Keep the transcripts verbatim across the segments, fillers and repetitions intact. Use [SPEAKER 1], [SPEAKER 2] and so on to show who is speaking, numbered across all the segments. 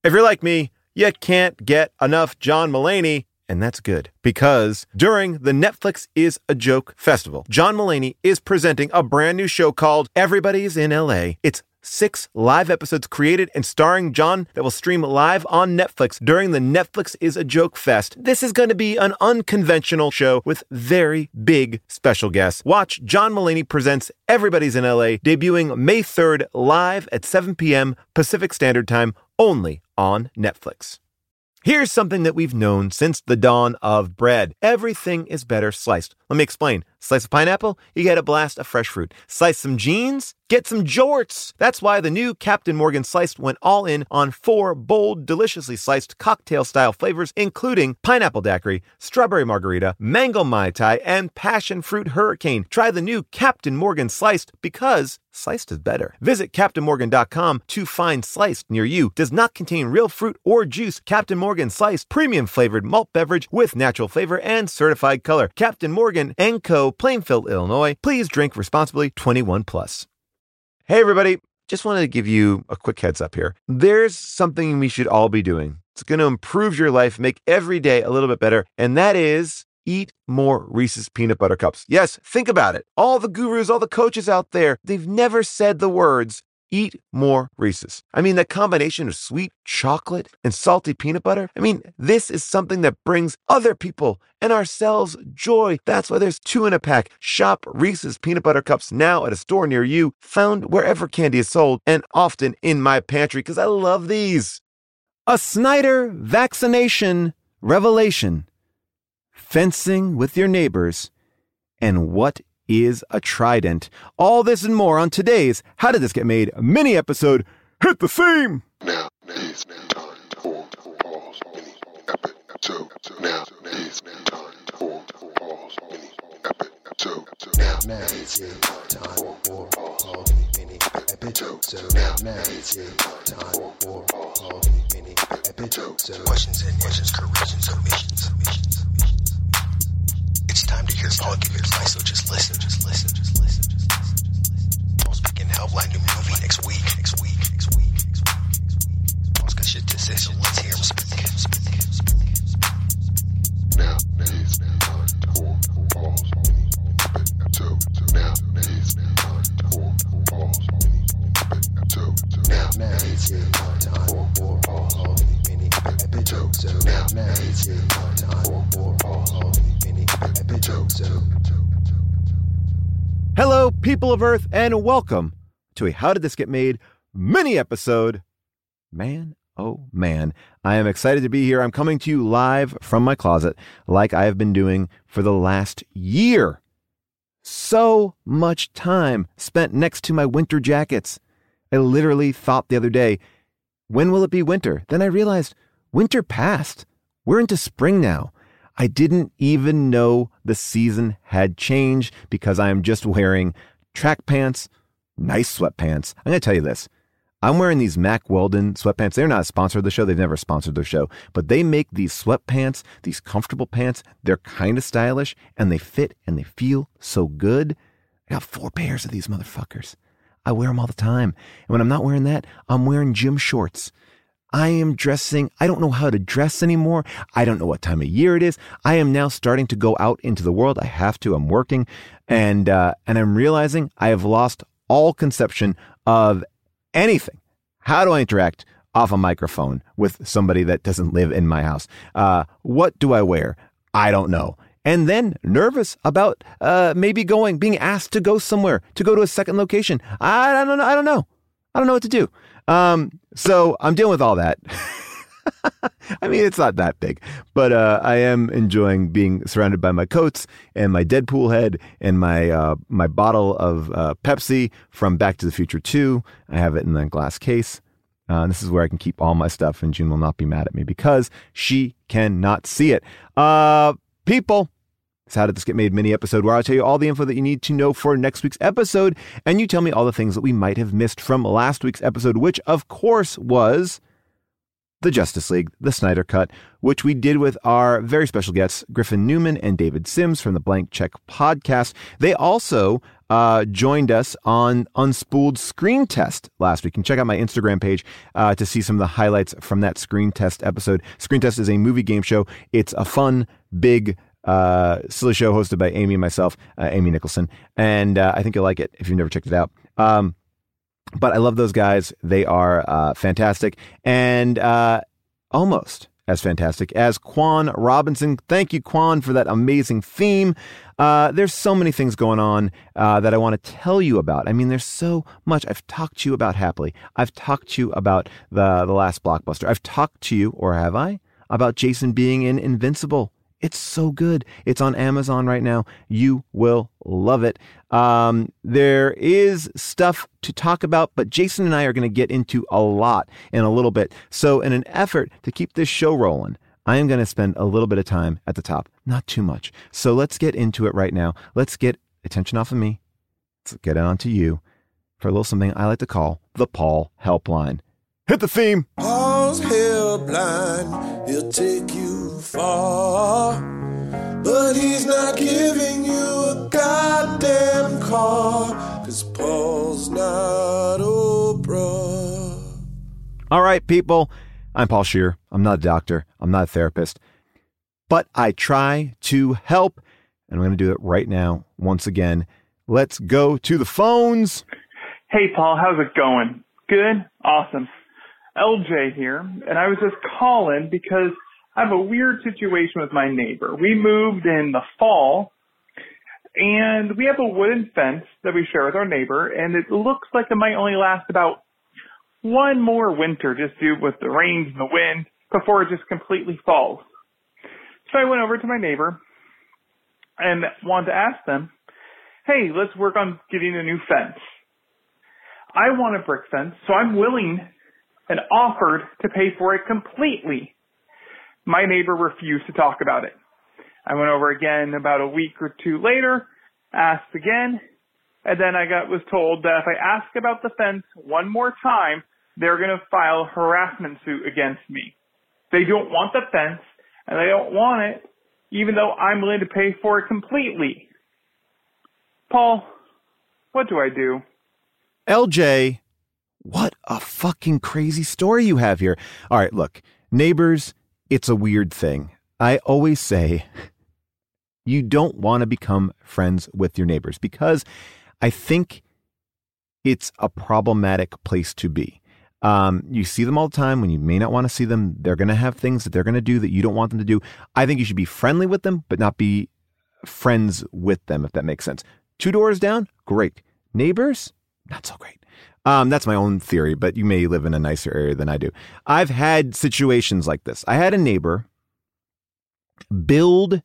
[SPEAKER 1] If you're like me, you can't get enough John Mulaney. And that's good, because during the Netflix is a Joke Festival, John Mulaney is presenting a brand new show called Everybody's in L A. It's six live episodes created and starring John that will stream live on Netflix during the Netflix is a Joke Fest. This is going to be an unconventional show with very big special guests. Watch John Mulaney Presents Everybody's in L A, debuting May third live at seven p.m. Pacific Standard Time, only on Netflix. Here's something that we've known since the dawn of bread. Everything is better sliced. Let me explain. Slice a pineapple, you get a blast of fresh fruit. Slice some jeans, get some jorts. That's why the new Captain Morgan Sliced went all in on four bold, deliciously sliced cocktail-style flavors, including pineapple daiquiri, strawberry margarita, mango mai tai, and passion fruit hurricane. Try the new Captain Morgan Sliced, because sliced is better. Visit captain morgan dot com to find Sliced near you. Does not contain real fruit or juice. Captain Morgan Sliced, premium flavored malt beverage with natural flavor and certified color. Captain Morgan and Co., Plainfield, Illinois. Please drink responsibly. twenty-one plus. Hey everybody, just wanted to give you a quick heads up here. There's something we should all be doing. It's going to improve your life, make every day a little bit better, and that is eat more Reese's peanut butter cups. Yes, think about it. All the gurus, all the coaches out there, they've never said the words, eat more Reese's. I mean, that combination of sweet chocolate and salty peanut butter, I mean, this is something that brings other people and ourselves joy. That's why there's two in a pack. Shop Reese's peanut butter cups now at a store near you, found wherever candy is sold, and often in my pantry, because I love these. A Snyder vaccination revelation. Fencing with your neighbors, and what is a trident. All this and more on today's How Did This Get Made mini episode. Hit the theme!
[SPEAKER 2] Now is time for pause mini episode. Now is time for pause mini episode. Now is time for pause mini episode. Now is time for pause mini episode. Questions and questions, corrections, submissions, submissions. It's time to hear Paul give advice, so just listen, just listen, just listen, just listen. Paul's speaking Hellblind new movie next week, next week, next week, next week, next week. Paul's got shit to say, so let's hear him speak. Now is time for Paul's mini episode. Now is time for Paul's mini episode. Now is time for Paul's mini episode. Now is time for Paul's mini episode.
[SPEAKER 1] Hello, people of Earth, and welcome to a How Did This Get Made mini episode. Man, oh man, I am excited to be here. I'm coming to you live from my closet like I have been doing for the last year. So much time spent next to my winter jackets. I literally thought the other day, when will it be winter? Then I realized winter passed. We're into spring now. I didn't even know the season had changed because I am just wearing track pants, nice sweatpants. I'm going to tell you this. I'm wearing these Mack Weldon sweatpants. They're not a sponsor of the show. They've never sponsored the show. But they make these sweatpants, these comfortable pants. They're kind of stylish, and they fit, and they feel so good. I got four pairs of these motherfuckers. I wear them all the time. And when I'm not wearing that, I'm wearing gym shorts. I am dressing. I don't know how to dress anymore. I don't know what time of year it is. I am now starting to go out into the world. I have to. I'm working. And uh, and I'm realizing I have lost all conception of anything. How do I interact off a microphone with somebody that doesn't live in my house? Uh, what do I wear? I don't know. And then nervous about uh, maybe going, being asked to go somewhere, to go to a second location. I don't know. I don't know. I don't know what to do. Um, so I'm dealing with all that. I mean, it's not that big, but uh, I am enjoying being surrounded by my coats and my Deadpool head and my uh, my bottle of uh, Pepsi from Back to the Future two. I have it in a glass case. Uh, and this is where I can keep all my stuff, and June will not be mad at me because she cannot see it. Uh, people, it's How Did This Get Made mini episode where I'll tell you all the info that you need to know for next week's episode, and you tell me all the things that we might have missed from last week's episode, which of course was the Justice League, the Snyder Cut, which we did with our very special guests, Griffin Newman and David Sims from the Blank Check podcast. They also uh, joined us on Unspooled Screen Test last week. You can check out my Instagram page uh, to see some of the highlights from that Screen Test episode. Screen Test is a movie game show. It's a fun, big, uh, silly show hosted by Amy and myself, uh, Amy Nicholson. And uh, I think you'll like it if you've never checked it out. Um, But I love those guys. They are uh, fantastic and uh, almost as fantastic as Quan Robinson. Thank you, Quan, for that amazing theme. Uh, there's so many things going on uh, that I want to tell you about. I mean, there's so much. I've talked to you about Happily. I've talked to you about the, the last blockbuster. I've talked to you, or have I, about Jason being in Invincible. It's so good. It's on Amazon right now. You will love it. Um, there is stuff to talk about, but Jason and I are going to get into a lot in a little bit. So in an effort to keep this show rolling, I am going to spend a little bit of time at the top, not too much. So let's get into it right now. Let's get attention off of me. Let's get it onto you for a little something I like to call the Paul Helpline. Hit the theme.
[SPEAKER 3] Paul's Helpline, he'll take you far, but he's not giving you a goddamn call, 'cause Paul's not Oprah.
[SPEAKER 1] All right, people. I'm Paul Scheer. I'm not a doctor. I'm not a therapist, but I try to help, and I'm going to do it right now. Once again, let's go to the phones.
[SPEAKER 4] Hey, Paul, how's it going? Good? Awesome. L J here, and I was just calling because I have a weird situation with my neighbor. We moved in the fall, and we have a wooden fence that we share with our neighbor, and it looks like it might only last about one more winter, just due with the rains and the wind, before it just completely falls. So I went over to my neighbor and wanted to ask them, hey, let's work on getting a new fence. I want a brick fence, so I'm willing and offered to pay for it completely. My neighbor refused to talk about it. I went over again about a week or two later, asked again, and then I got was told that if I ask about the fence one more time, they're going to file a harassment suit against me. They don't want the fence, and they don't want it, even though I'm willing to pay for it completely. Paul, what do I do?
[SPEAKER 1] L J, what a fucking crazy story you have here. All right, look, neighbors, it's a weird thing. I always say you don't want to become friends with your neighbors because I think it's a problematic place to be. Um, you see them all the time when you may not want to see them. They're going to have things that they're going to do that you don't want them to do. I think you should be friendly with them, but not be friends with them, if that makes sense. Two doors down, great. Neighbors, not so great. Um, that's my own theory, but you may live in a nicer area than I do. I've had situations like this. I had a neighbor build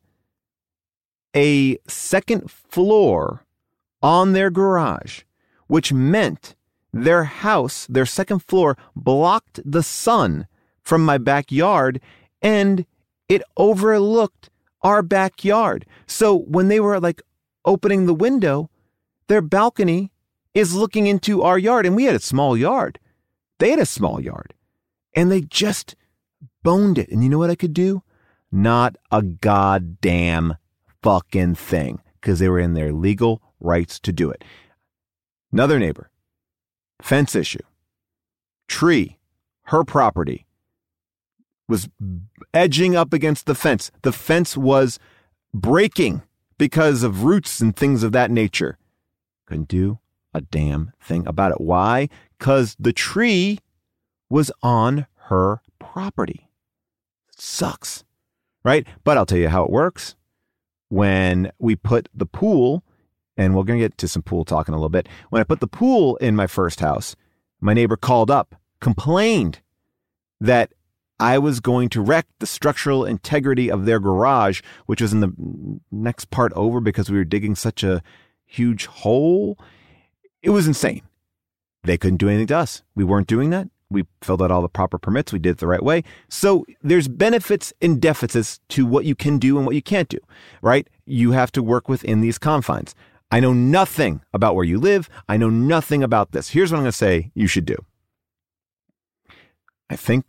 [SPEAKER 1] a second floor on their garage, which meant their house, their second floor, blocked the sun from my backyard, and it overlooked our backyard. So when they were like opening the window, their balcony is looking into our yard, and we had a small yard. They had a small yard, and they just boned it. And you know what I could do? Not a goddamn fucking thing, because they were in their legal rights to do it. Another neighbor, fence issue, tree, her property, was edging up against the fence. The fence was breaking because of roots and things of that nature. Couldn't do a damn thing about it. Why? Because the tree was on her property. It sucks, right? But I'll tell you how it works. When we put the pool, and we're going to get to some pool talk in a little bit. When I put the pool in my first house, my neighbor called up, complained that I was going to wreck the structural integrity of their garage, which was in the next part over because we were digging such a huge hole. It was insane. They couldn't do anything to us. We weren't doing that. We filled out all the proper permits. We did it the right way. So there's benefits and deficits to what you can do and what you can't do, right? You have to work within these confines. I know nothing about where you live. I know nothing about this. Here's what I'm going to say you should do. I think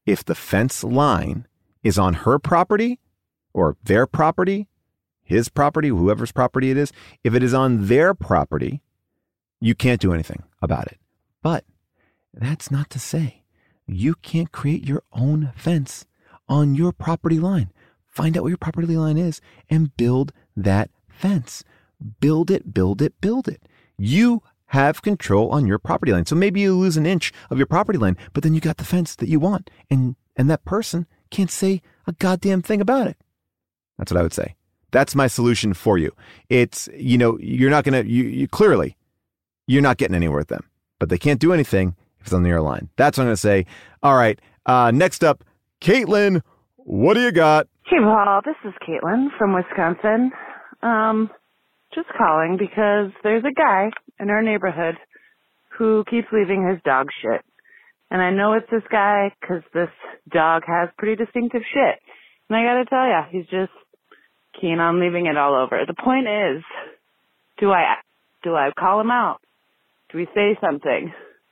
[SPEAKER 1] if the fence line is on her property or their property, his property, whoever's property it is, if it is on their property, you can't do anything about it. But that's not to say you can't create your own fence on your property line. Find out what your property line is and build that fence. Build it, build it, build it. You have control on your property line. So maybe you lose an inch of your property line, but then you got the fence that you want. And, and that person can't say a goddamn thing about it. That's what I would say. That's my solution for you. It's, you know, you're not going to, you, you clearly, you're not getting anywhere with them, but they can't do anything if it's on your line. That's what I'm going to say. All right. Uh, next up, Caitlin, what do you got?
[SPEAKER 5] Hey, Paul, this is Caitlin from Wisconsin. Um, just calling because there's a guy in our neighborhood who keeps leaving his dog shit. And I know it's this guy because this dog has pretty distinctive shit. And I got to tell you, he's just keen on leaving it all over. The point is, do I do I call him out? Do we say something?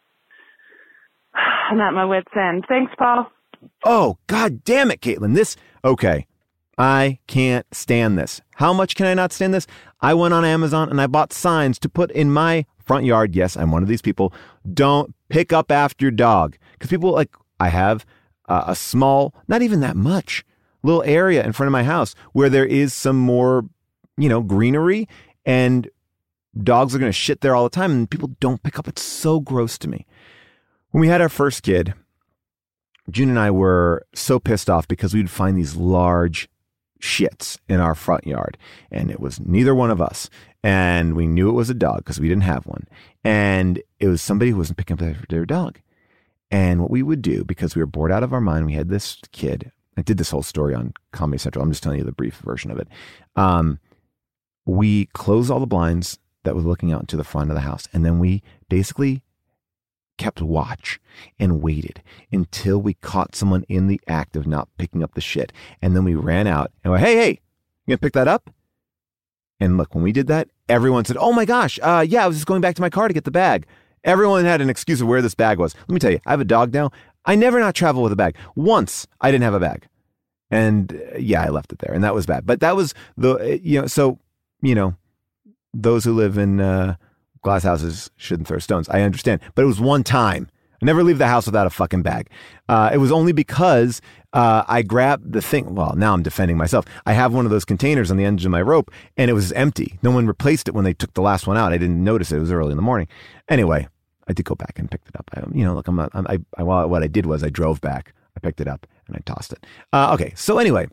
[SPEAKER 5] I'm at my wit's end. Thanks, Paul.
[SPEAKER 1] Oh, God damn it, Caitlin. This, okay. I can't stand this. How much can I not stand this? I went on Amazon and I bought signs to put in my front yard. Yes, I'm one of these people. Don't pick up after your dog. Because people like, I have uh, a small, not even that much, little area in front of my house where there is some more, you know, greenery, and dogs are going to shit there all the time and people don't pick up. It's so gross to me. When we had our first kid, June and I were so pissed off because we'd find these large shits in our front yard, and it was neither one of us. And we knew it was a dog because we didn't have one. And it was somebody who wasn't picking up their dog. And what we would do, because we were bored out of our mind, we had this kid. I did this whole story on Comedy Central. I'm just telling you the brief version of it. Um, we closed all the blinds that were looking out into the front of the house. And then we basically kept watch and waited until we caught someone in the act of not picking up the shit. And then we ran out and went, hey, hey, you gonna pick that up? And look, when we did that, everyone said, oh my gosh, uh, yeah, I was just going back to my car to get the bag. Everyone had an excuse of where this bag was. Let me tell you, I have a dog now. I never not travel with a bag. Once I didn't have a bag. And uh, yeah, I left it there, and that was bad. But that was the, you know, so, you know, those who live in uh, glass houses shouldn't throw stones. I understand. But it was one time. I never leave the house without a fucking bag. Uh, it was only because uh, I grabbed the thing. Well, now I'm defending myself. I have one of those containers on the end of my rope, and it was empty. No one replaced it when they took the last one out. I didn't notice it. It was early in the morning. Anyway, I did go back and picked it up. I, you know, look, I'm not, I'm, I, I, what I did was I drove back. I picked it up and I tossed it. Uh, okay. So anyway,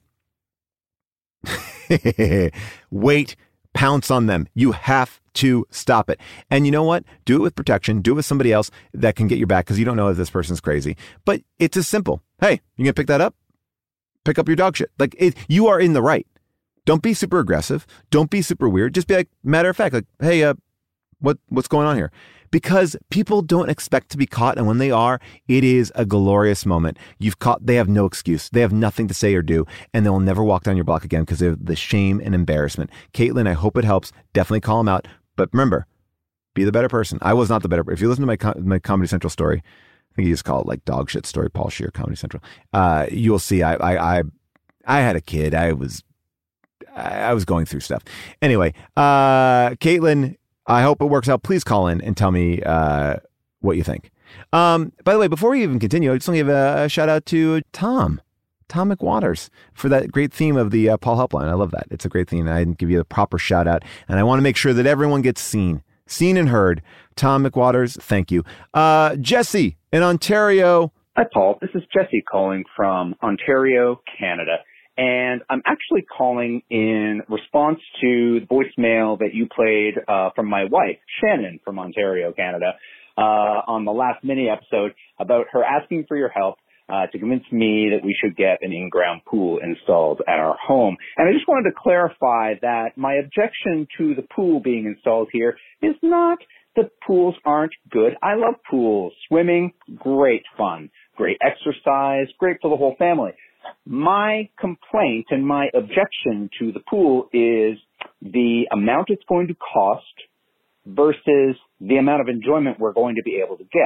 [SPEAKER 1] wait, pounce on them. You have to stop it. And you know what? Do it with protection. Do it with somebody else that can get your back, because you don't know if this person's crazy. But it's as simple. Hey, you gonna pick that up? Pick up your dog shit. Like, it, you are in the right. Don't be super aggressive. Don't be super weird. Just be like, matter of fact, like, hey, uh, what what's going on here? Because people don't expect to be caught, and when they are, it is a glorious moment. You've caught, they have no excuse. They have nothing to say or do, and they will never walk down your block again because of the shame and embarrassment. Caitlin, I hope it helps. Definitely call them out. But remember, be the better person. I was not the better person. If you listen to my com- my Comedy Central story, I think you just call it like dog shit story, Paul Scheer, Comedy Central. Uh, you'll see I, I, I, I had a kid. I was, I was going through stuff. Anyway, uh, Caitlin, I hope it works out. Please call in and tell me uh, what you think. Um, by the way, before we even continue, I just want to give a, a shout out to Tom, Tom McWaters, for that great theme of the uh, Paul Helpline. I love that. It's a great theme. I didn't give you a proper shout out, and I want to make sure that everyone gets seen, seen and heard. Tom McWaters, thank you. Uh, Jesse in Ontario.
[SPEAKER 6] Hi, Paul. This is Jesse calling from Ontario, Canada. And I'm actually calling in response to the voicemail that you played uh, from my wife, Shannon, from Ontario, Canada, uh, on the last mini episode about her asking for your help uh, to convince me that we should get an in-ground pool installed at our home. And I just wanted to clarify that my objection to the pool being installed here is not that pools aren't good. I love pools. Swimming, great fun. Great exercise, great for the whole family. My complaint and my objection to the pool is the amount it's going to cost versus the amount of enjoyment we're going to be able to get.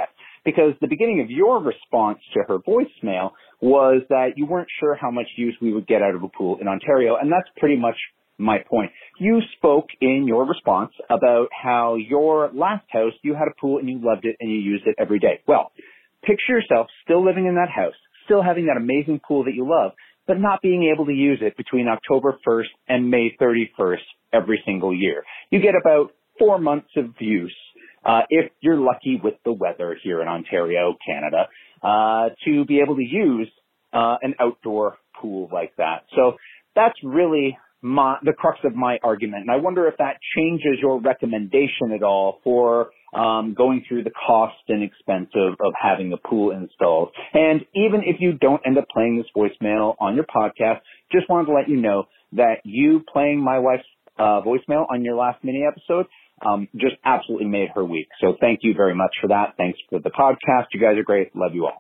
[SPEAKER 6] because the beginning of your response to her voicemail was that you weren't sure how much use we would get out of a pool in Ontario, and that's pretty much my point. You spoke in your response about how your last house, you had a pool and you loved it and you used it every day. Well, picture yourself still living in that house, still having that amazing pool that you love, but not being able to use it between October first and May thirty-first every single year. You get about four months of use, uh, if you're lucky with the weather here in Ontario, Canada, uh, to be able to use uh, an outdoor pool like that. So that's really my, the crux of my argument. And I wonder if that changes your recommendation at all for um, going through the cost and expense of, of having a pool installed. And even if you don't end up playing this voicemail on your podcast, just wanted to let you know that you playing my wife's uh, voicemail on your last mini episode um, just absolutely made her week. So thank you very much for that. Thanks for the podcast. You guys are great. Love you all.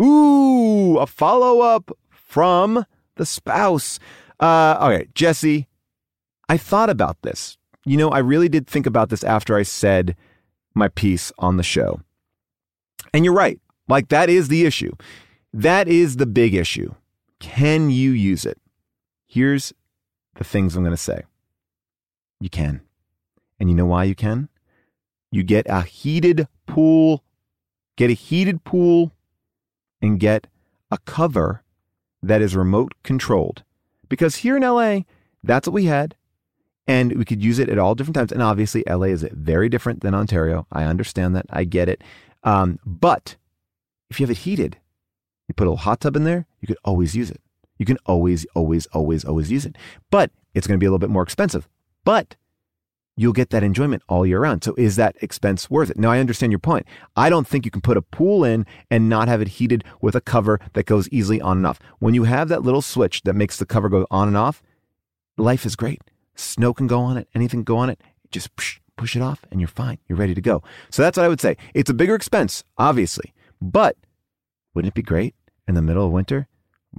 [SPEAKER 1] Ooh, a follow-up from the spouse. Uh, okay, Jesse, I thought about this. You know, I really did think about this after I said my piece on the show. And you're right. Like, that is the issue. That is the big issue. Can you use it? Here's the things I'm going to say. You can. And you know why you can? You get a heated pool, get a heated pool, and get a cover that is remote controlled. Because here in L A, that's what we had. And we could use it at all different times. And obviously, L A is very different than Ontario. I understand that. I get it. Um, but if you have it heated, you put a little hot tub in there, you could always use it. You can always, always, always, always use it. But it's going to be a little bit more expensive. But you'll get that enjoyment all year round. So is that expense worth it? Now, I understand your point. I don't think you can put a pool in and not have it heated with a cover that goes easily on and off. When you have that little switch that makes the cover go on and off, life is great. Snow can go on it. Anything can go on it. Just push, push it off and you're fine. You're ready to go. So that's what I would say. It's a bigger expense, obviously. But wouldn't it be great in the middle of winter?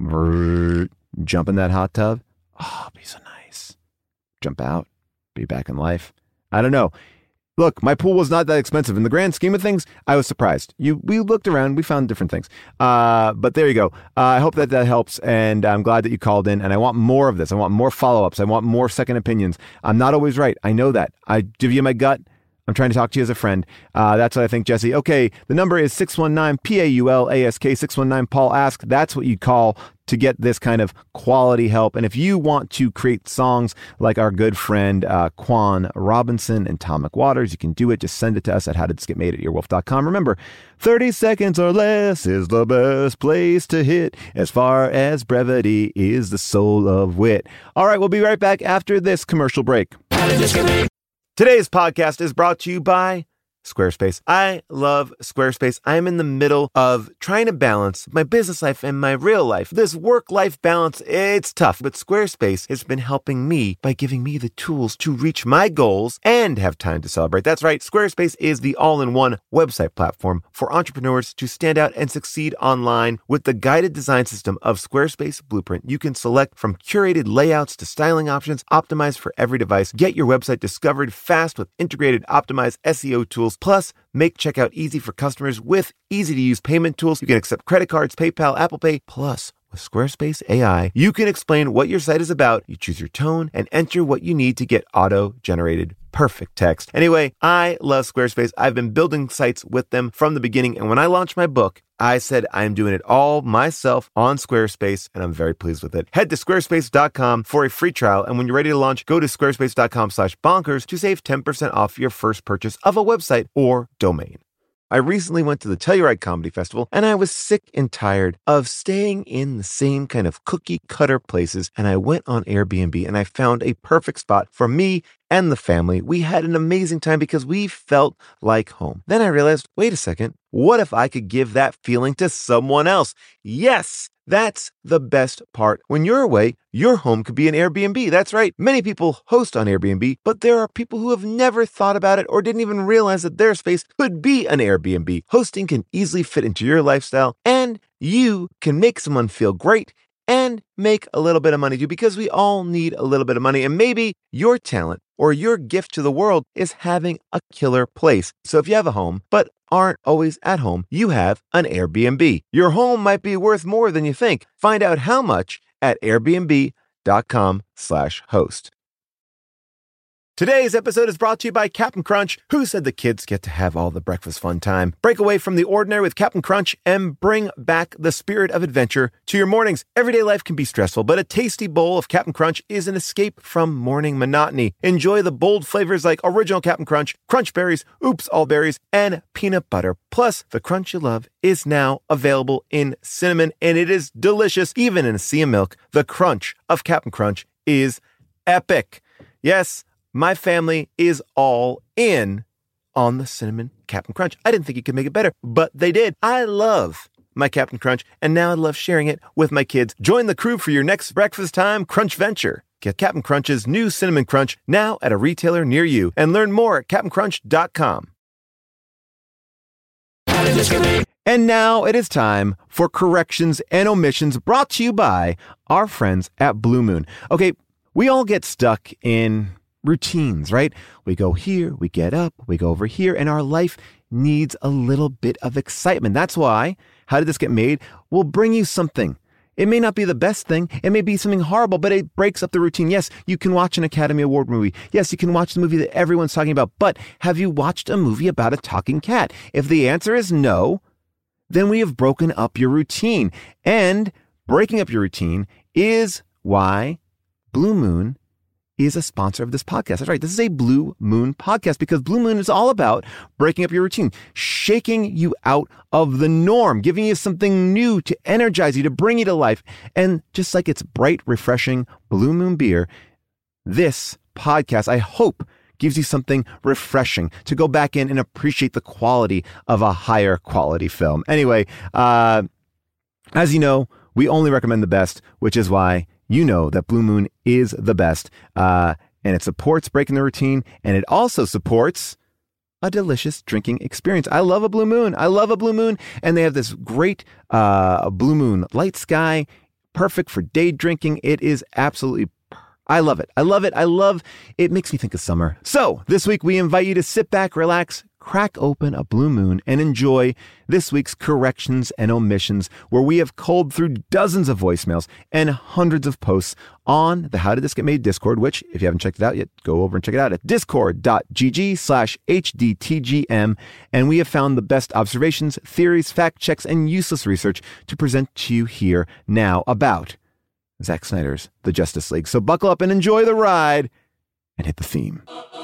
[SPEAKER 1] Jump in that hot tub. Oh, it'd be so nice. Jump out. Be back in life. I don't know. Look, my pool was not that expensive. In the grand scheme of things, I was surprised. You, we looked around, we found different things. Uh, but there you go. Uh, I hope that that helps, and I'm glad that you called in, and I want more of this. I want more follow-ups. I want more second opinions. I'm not always right. I know that. I give you my gut. I'm trying to talk to you as a friend. Uh, that's what I think, Jesse. Okay, the number is six one nine P A U L A S K, six one nine Paul Ask. That's what you call to get this kind of quality help. And if you want to create songs like our good friend uh, Quan Robinson and Atomic Waters, you can do it. Just send it to us at how did this get made at earwolf dot com. Remember, thirty seconds or less is the best place to hit as far as brevity is the soul of wit. All right, we'll be right back after this commercial break. Today's podcast is brought to you by Squarespace. I love Squarespace. I'm in the middle of trying to balance my business life and my real life. This work-life balance, it's tough, but Squarespace has been helping me by giving me the tools to reach my goals and have time to celebrate. That's right. Squarespace is the all-in-one website platform for entrepreneurs to stand out and succeed online. With the guided design system of Squarespace Blueprint, you can select from curated layouts to styling options optimized for every device. Get your website discovered fast with integrated optimized S E O tools. Plus, make checkout easy for customers with easy-to-use payment tools. You can accept credit cards, PayPal, Apple Pay. Plus, with Squarespace A I, you can explain what your site is about. You choose your tone and enter what you need to get auto-generated perfect text. Anyway, I love Squarespace. I've been building sites with them from the beginning. And when I launched my book, I said I'm doing it all myself on Squarespace, and I'm very pleased with it. Head to squarespace dot com for a free trial. And when you're ready to launch, go to squarespace dot com slash bonkers to save ten percent off your first purchase of a website or domain. I recently went to the Telluride Comedy Festival, and I was sick and tired of staying in the same kind of cookie cutter places. And I went on Airbnb and I found a perfect spot for me and the family. We had an amazing time because we felt like home. Then I realized, wait a second, what if I could give that feeling to someone else? Yes! That's the best part. When you're away, your home could be an Airbnb. That's right. Many people host on Airbnb, but there are people who have never thought about it or didn't even realize that their space could be an Airbnb. Hosting can easily fit into your lifestyle, and you can make someone feel great and make a little bit of money too, because we all need a little bit of money. And maybe your talent or your gift to the world is having a killer place. So if you have a home, but aren't always at home, you have an Airbnb. Your home might be worth more than you think. Find out how much at airbnb.com slash host. Today's episode is brought to you by Captain Crunch. Who said the kids get to have all the breakfast fun time? Break away from the ordinary with Captain Crunch and bring back the spirit of adventure to your mornings. Everyday life can be stressful, but a tasty bowl of Captain Crunch is an escape from morning monotony. Enjoy the bold flavors like original Captain Crunch, Crunch Berries, Oops All Berries, and peanut butter. Plus, the crunch you love is now available in cinnamon, and it is delicious. Even in a sea of milk, the crunch of Captain Crunch is epic. Yes, my family is all in on the cinnamon Captain Crunch. I didn't think you could make it better, but they did. I love my Captain Crunch, and now I love sharing it with my kids. Join the crew for your next breakfast time crunch venture. Get Captain Crunch's new Cinnamon Crunch now at a retailer near you, and learn more at captain crunch dot com. And now it is time for corrections and omissions, brought to you by our friends at Blue Moon. Okay, we all get stuck in routines, right? We go here, we get up, we go over here, and our life needs a little bit of excitement. That's why How Did This Get Made will bring you something. It may not be the best thing. It may be something horrible, but it breaks up the routine. Yes, you can watch an Academy Award movie. Yes, you can watch the movie that everyone's talking about. But have you watched a movie about a talking cat? If the answer is no, then we have broken up your routine. And breaking up your routine is why Blue Moon is a sponsor of this podcast. That's right. This is a Blue Moon podcast because Blue Moon is all about breaking up your routine, shaking you out of the norm, giving you something new to energize you, to bring you to life. And just like it's bright, refreshing Blue Moon beer, this podcast, I hope, gives you something refreshing to go back in and appreciate the quality of a higher quality film. Anyway, uh, as you know, we only recommend the best, which is why you know that Blue Moon is the best, uh, and it supports breaking the routine, and it also supports a delicious drinking experience. I love a Blue Moon. I love a Blue Moon, and they have this great uh, Blue Moon Light Sky, perfect for day drinking. It is absolutely I love it. I love it. I love it. Makes me think of summer. So this week we invite you to sit back, relax, crack open a Blue Moon, and enjoy this week's corrections and omissions, where we have culled through dozens of voicemails and hundreds of posts on the How Did This Get Made Discord, which, if you haven't checked it out yet, go over and check it out at discord.gg slash hdtgm. And we have found the best observations, theories, fact checks, and useless research to present to you here now about Zack Snyder's The Justice League. So buckle up and enjoy the ride and hit the theme.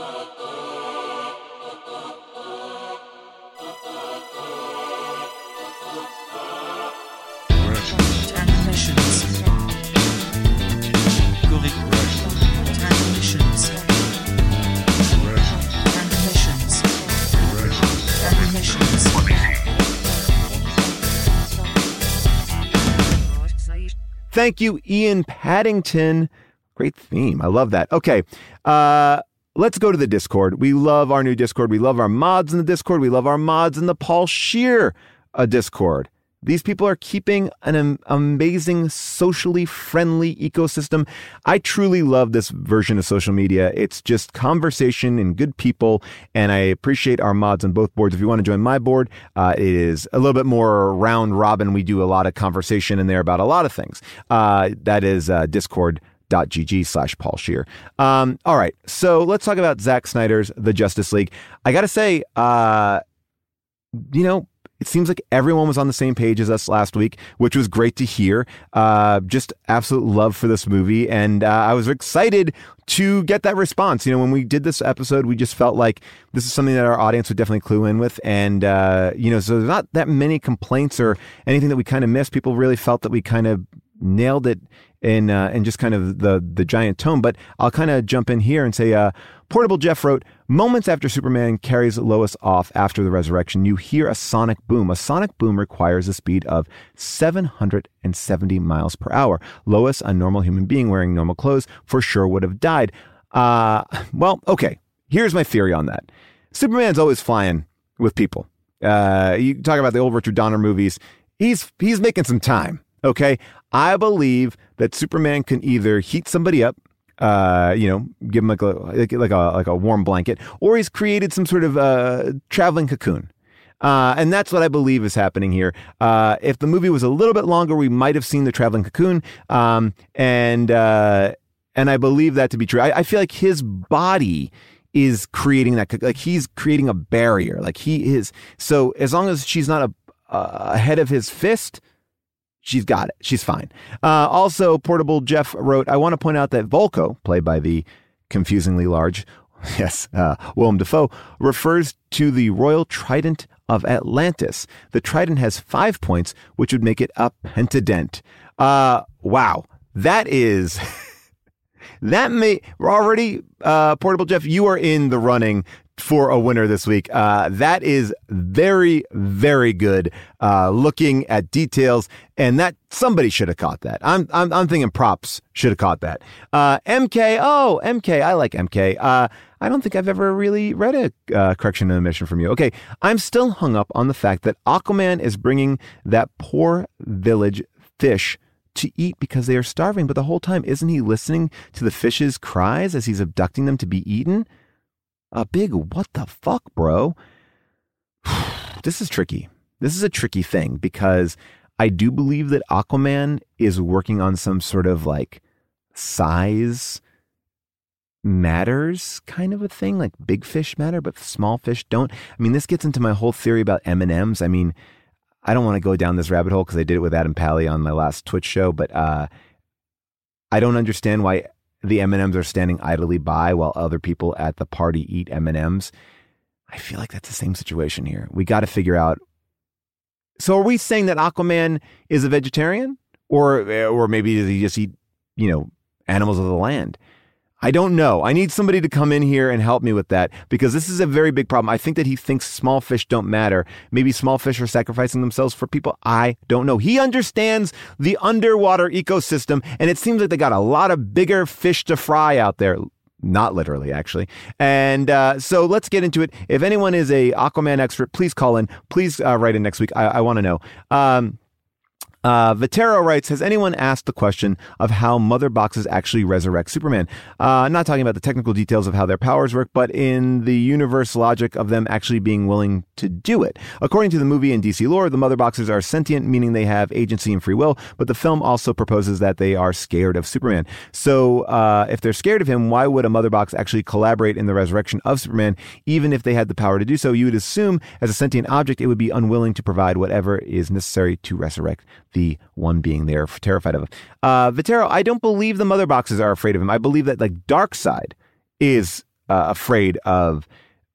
[SPEAKER 1] Thank you, Ian Paddington. Great theme. I love that. Okay, uh, let's go to the Discord. We love our new Discord. We love our mods in the Discord. We love our mods in the Paul Scheer uh, Discord. These people are keeping an am- amazing, socially friendly ecosystem. I truly love this version of social media. It's just conversation and good people, and I appreciate our mods on both boards. If you want to join my board, uh, it is a little bit more round robin. We do a lot of conversation in there about a lot of things. Uh, that is uh, discord.gg slash Paul Scheer. Um, all right, so let's talk about Zack Snyder's The Justice League. I got to say, uh, you know, it seems like everyone was on the same page as us last week, which was great to hear. Uh, just absolute love for this movie. And uh, I was excited to get that response. You know, when we did this episode, we just felt like this is something that our audience would definitely clue in with. And, uh, you know, so there's not that many complaints or anything that we kind of missed. People really felt that we kind of nailed it in, uh, in just kind of the, the giant tone. But I'll kind of jump in here and say, uh, Portable Jeff wrote, moments after Superman carries Lois off after the resurrection, you hear a sonic boom. A sonic boom requires a speed of seven hundred seventy miles per hour. Lois, a normal human being wearing normal clothes, for sure would have died. Uh, well, okay. Here's my theory on that. Superman's always flying with people. Uh, you talk about the old Richard Donner movies. He's, he's making some time. Okay, I believe that Superman can either heat somebody up, uh, you know, give him like a like, like a like a warm blanket, or he's created some sort of uh, traveling cocoon. Uh, and that's what I believe is happening here. Uh, if the movie was a little bit longer, we might have seen the traveling cocoon. Um, and uh, and I believe that to be true. I, I feel like his body is creating that, like he's creating a barrier. Like he is. So as long as she's not a, uh, ahead of his fist, she's got it. She's fine. Uh, also, Portable Jeff wrote, I want to point out that Volko, played by the confusingly large, yes, uh, Willem Dafoe, refers to the Royal Trident of Atlantis. The trident has five points, which would make it a pentadent. Uh, wow. That is... That may we're already uh, Portable Jeff. You are in the running for a winner this week. Uh, that is very, very good. Uh, looking at details, and that somebody should have caught that. I'm I'm, I'm thinking props should have caught that. Uh, M K. Oh, M K. I like M K. Uh, I don't think I've ever really read a uh, correction and omission from you. Okay, I'm still hung up on the fact that Aquaman is bringing that poor village fish to eat because they are starving, but the whole time, isn't he listening to the fish's cries as he's abducting them to be eaten? A big what the fuck, bro? This is tricky. This is a tricky thing because I do believe that Aquaman is working on some sort of like size matters kind of a thing, like big fish matter, but small fish don't. I mean, this gets into my whole theory about M and M's. I mean, I don't want to go down this rabbit hole because I did it with Adam Pally on my last Twitch show, but uh, I don't understand why the M and M's are standing idly by while other people at the party eat M and M's. I feel like that's the same situation here. We got to figure out. So are we saying that Aquaman is a vegetarian? Or, or maybe does he just eat, you know, animals of the land? I don't know. I need somebody to come in here and help me with that because this is a very big problem. I think that he thinks small fish don't matter. Maybe small fish are sacrificing themselves for people. I don't know. He understands the underwater ecosystem, and it seems like they got a lot of bigger fish to fry out there. Not literally, actually. And uh, so let's get into it. If anyone is a Aquaman expert, please call in. Please uh, write in next week. I, I want to know. Um, Uh, Vitero writes, has anyone asked the question of how mother boxes actually resurrect Superman? Uh, I'm not talking about the technical details of how their powers work, but in the universe logic of them actually being willing to do it. According to the movie and D C lore, the mother boxes are sentient, meaning they have agency and free will, but the film also proposes that they are scared of Superman. So uh, if they're scared of him, why would a mother box actually collaborate in the resurrection of Superman, even if they had the power to do so? You would assume as a sentient object, it would be unwilling to provide whatever is necessary to resurrect the one being there terrified of him. Uh, Vitero, I don't believe the mother boxes are afraid of him. I believe that like Darkseid is uh, afraid of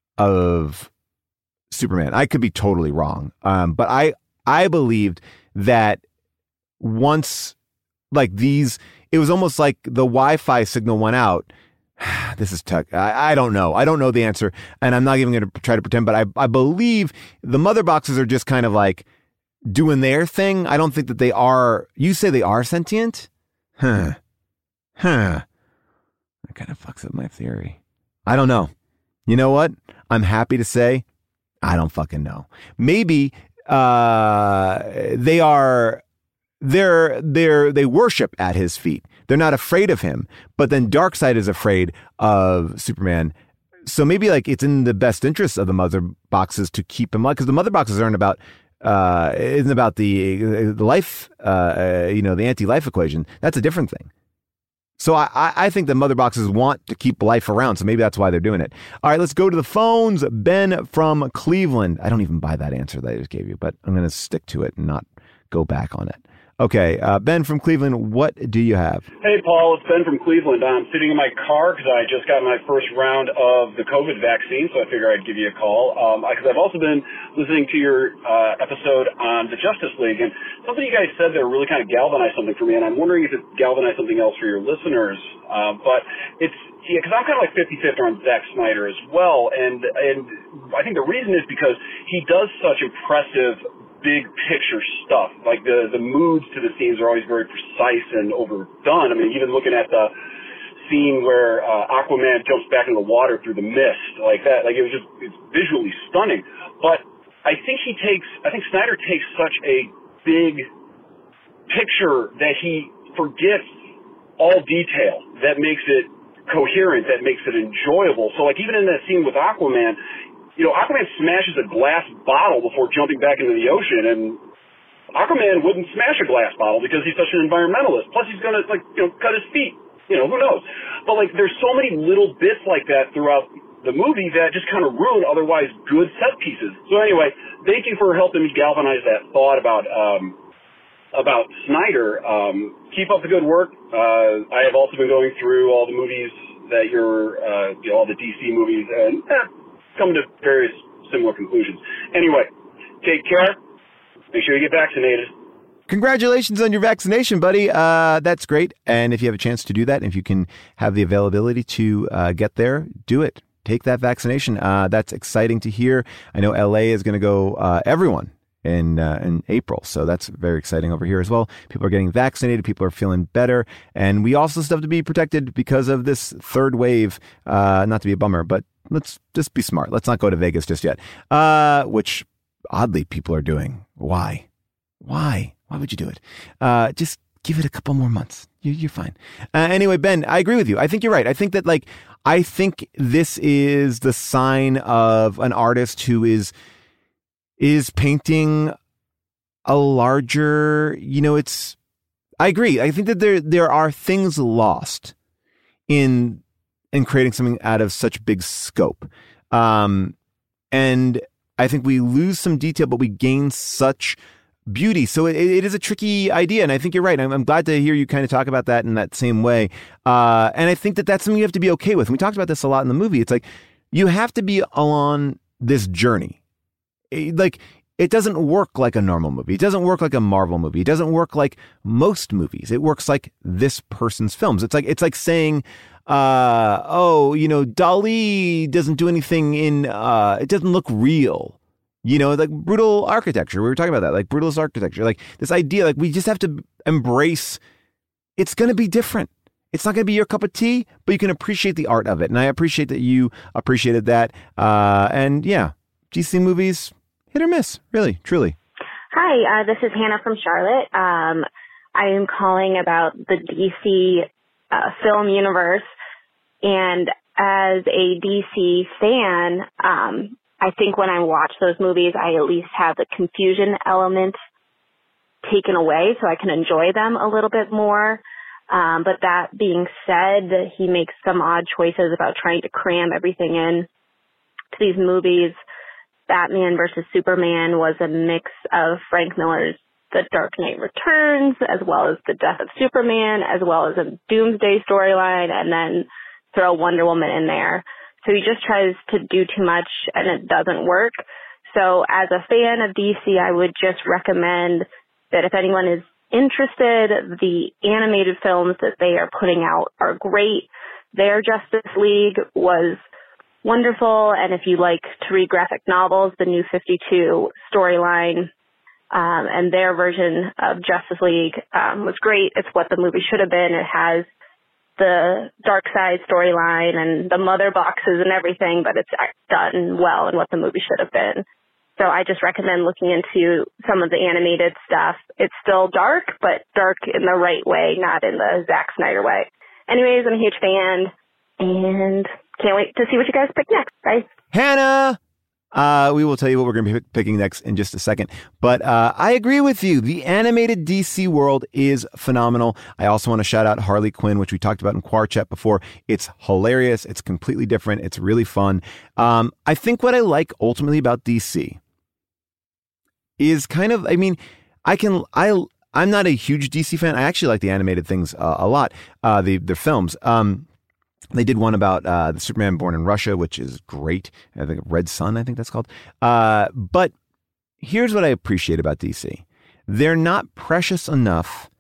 [SPEAKER 1] of Superman. I could be totally wrong, um, but I I believed that once like these, it was almost like the Wi-Fi signal went out. This is tough. I, I don't know. I don't know the answer, and I'm not even going to try to pretend. But I I believe the mother boxes are just kind of like doing their thing. I don't think that they are. You say they are sentient? Huh. Huh. That kind of fucks up my theory. I don't know. You know what? I'm happy to say I don't fucking know. Maybe uh, they are, they're, they're, they worship at his feet. They're not afraid of him, but then Darkseid is afraid of Superman. So maybe like it's in the best interest of the mother boxes to keep him alive, because the mother boxes aren't about uh isn't about the the life uh you know the anti-life equation. That's a different thing. So I I think the mother boxes want to keep life around, so maybe that's why they're doing it. All right, let's go to the phones. Ben from Cleveland. I don't even buy that answer that I just gave you, but I'm going to stick to it and not go back on it. Okay, uh, Ben from Cleveland, what do you have?
[SPEAKER 7] Hey, Paul, it's Ben from Cleveland. I'm sitting in my car because I just got my first round of the COVID vaccine, so I figured I'd give you a call. Because um, I've also been listening to your uh, episode on the Justice League, and something you guys said there really kind of galvanized something for me, and I'm wondering if it galvanized something else for your listeners. Uh, but it's, yeah, because I'm kind of like fifty-fifty on Zack Snyder as well, and and I think the reason is because he does such impressive big picture stuff. Like the the moods to the scenes are always very precise and overdone. I mean, even looking at the scene where uh, Aquaman jumps back in the water through the mist, like that, like it was just it's visually stunning. But I think he takes, I think Snyder takes such a big picture that he forgets all detail that makes it coherent, that makes it enjoyable. So, like, even in that scene with Aquaman, you know, Aquaman smashes a glass bottle before jumping back into the ocean, and Aquaman wouldn't smash a glass bottle because he's such an environmentalist. Plus, he's gonna, like, you know, cut his feet. You know, who knows? But, like, there's so many little bits like that throughout the movie that just kind of ruin otherwise good set pieces. So anyway, thank you for helping me galvanize that thought about um, about Snyder. Um, keep up the good work. Uh, I have also been going through all the movies that you're, uh, you know, all the D C movies, and eh, come to various similar conclusions. Anyway, take care. Make sure you get vaccinated.
[SPEAKER 1] Congratulations on your vaccination, buddy. Uh, that's great. And if you have a chance to do that, if you can have the availability to uh, get there, do it. Take that vaccination. Uh, that's exciting to hear. I know L A is going to go, uh, everyone in uh, in April. So that's very exciting over here as well. People are getting vaccinated. People are feeling better. And we also still have to be protected because of this third wave. Uh, not to be a bummer, but let's just be smart. Let's not go to Vegas just yet, uh, which oddly people are doing. Why? Why? Why would you do it? Uh, just give it a couple more months. You, you're fine. Uh, anyway, Ben, I agree with you. I think you're right. I think that, like, I think this is the sign of an artist who is is painting a larger, you know, it's, I agree. I think that there there are things lost in in creating something out of such big scope. Um, and I think we lose some detail, but we gain such beauty. So it, it is a tricky idea. And I think you're right. I'm, I'm glad to hear you kind of talk about that in that same way. Uh, and I think that that's something you have to be okay with. And we talked about this a lot in the movie. It's like, you have to be on this journey. It, like, it doesn't work like a normal movie. It doesn't work like a Marvel movie. It doesn't work like most movies. It works like this person's films. It's like, it's like saying, uh, oh, you know, Dali doesn't do anything in, uh, it doesn't look real. You know, like brutal architecture. We were talking about that, like brutalist architecture, like this idea, like we just have to embrace, it's going to be different. It's not going to be your cup of tea, but you can appreciate the art of it. And I appreciate that you appreciated that. Uh, and yeah, D C movies, hit or miss, really, truly.
[SPEAKER 8] Hi, uh, this is Hannah from Charlotte. Um, I am calling about the D C uh, film universe. And as a D C fan, um, I think when I watch those movies, I at least have the confusion element taken away so I can enjoy them a little bit more. Um, but that being said, he makes some odd choices about trying to cram everything in to these movies. Batman versus Superman was a mix of Frank Miller's The Dark Knight Returns, as well as The Death of Superman, as well as a Doomsday storyline, and then throw Wonder Woman in there. So he just tries to do too much and it doesn't work. So as a fan of D C, I would just recommend that if anyone is interested, the animated films that they are putting out are great. Their Justice League was wonderful. And if you like to read graphic novels, the New fifty-two storyline um, and their version of Justice League um, was great. It's what the movie should have been. It has the Darkseid storyline and the mother boxes and everything, but it's done well in what the movie should have been. So I just recommend looking into some of the animated stuff. It's still dark, but dark in the right way, not in the Zack Snyder way. Anyways, I'm a huge fan and can't wait to see what you guys pick next. Bye.
[SPEAKER 1] Hannah! Uh, we will tell you what we're going to be picking next in just a second. But uh, I agree with you. The animated D C world is phenomenal. I also want to shout out Harley Quinn, which we talked about in Quarchat before. It's hilarious. It's completely different. It's really fun. Um, I think what I like ultimately about D C is kind of, I mean, I can, I, I'm not a huge D C fan. I actually like the animated things uh, a lot, uh, the, the films. Um, They did one about uh, the Superman Born in Russia, which is great. I think Red Sun, I think that's called. Uh, but here's what I appreciate about D C. They're not precious enough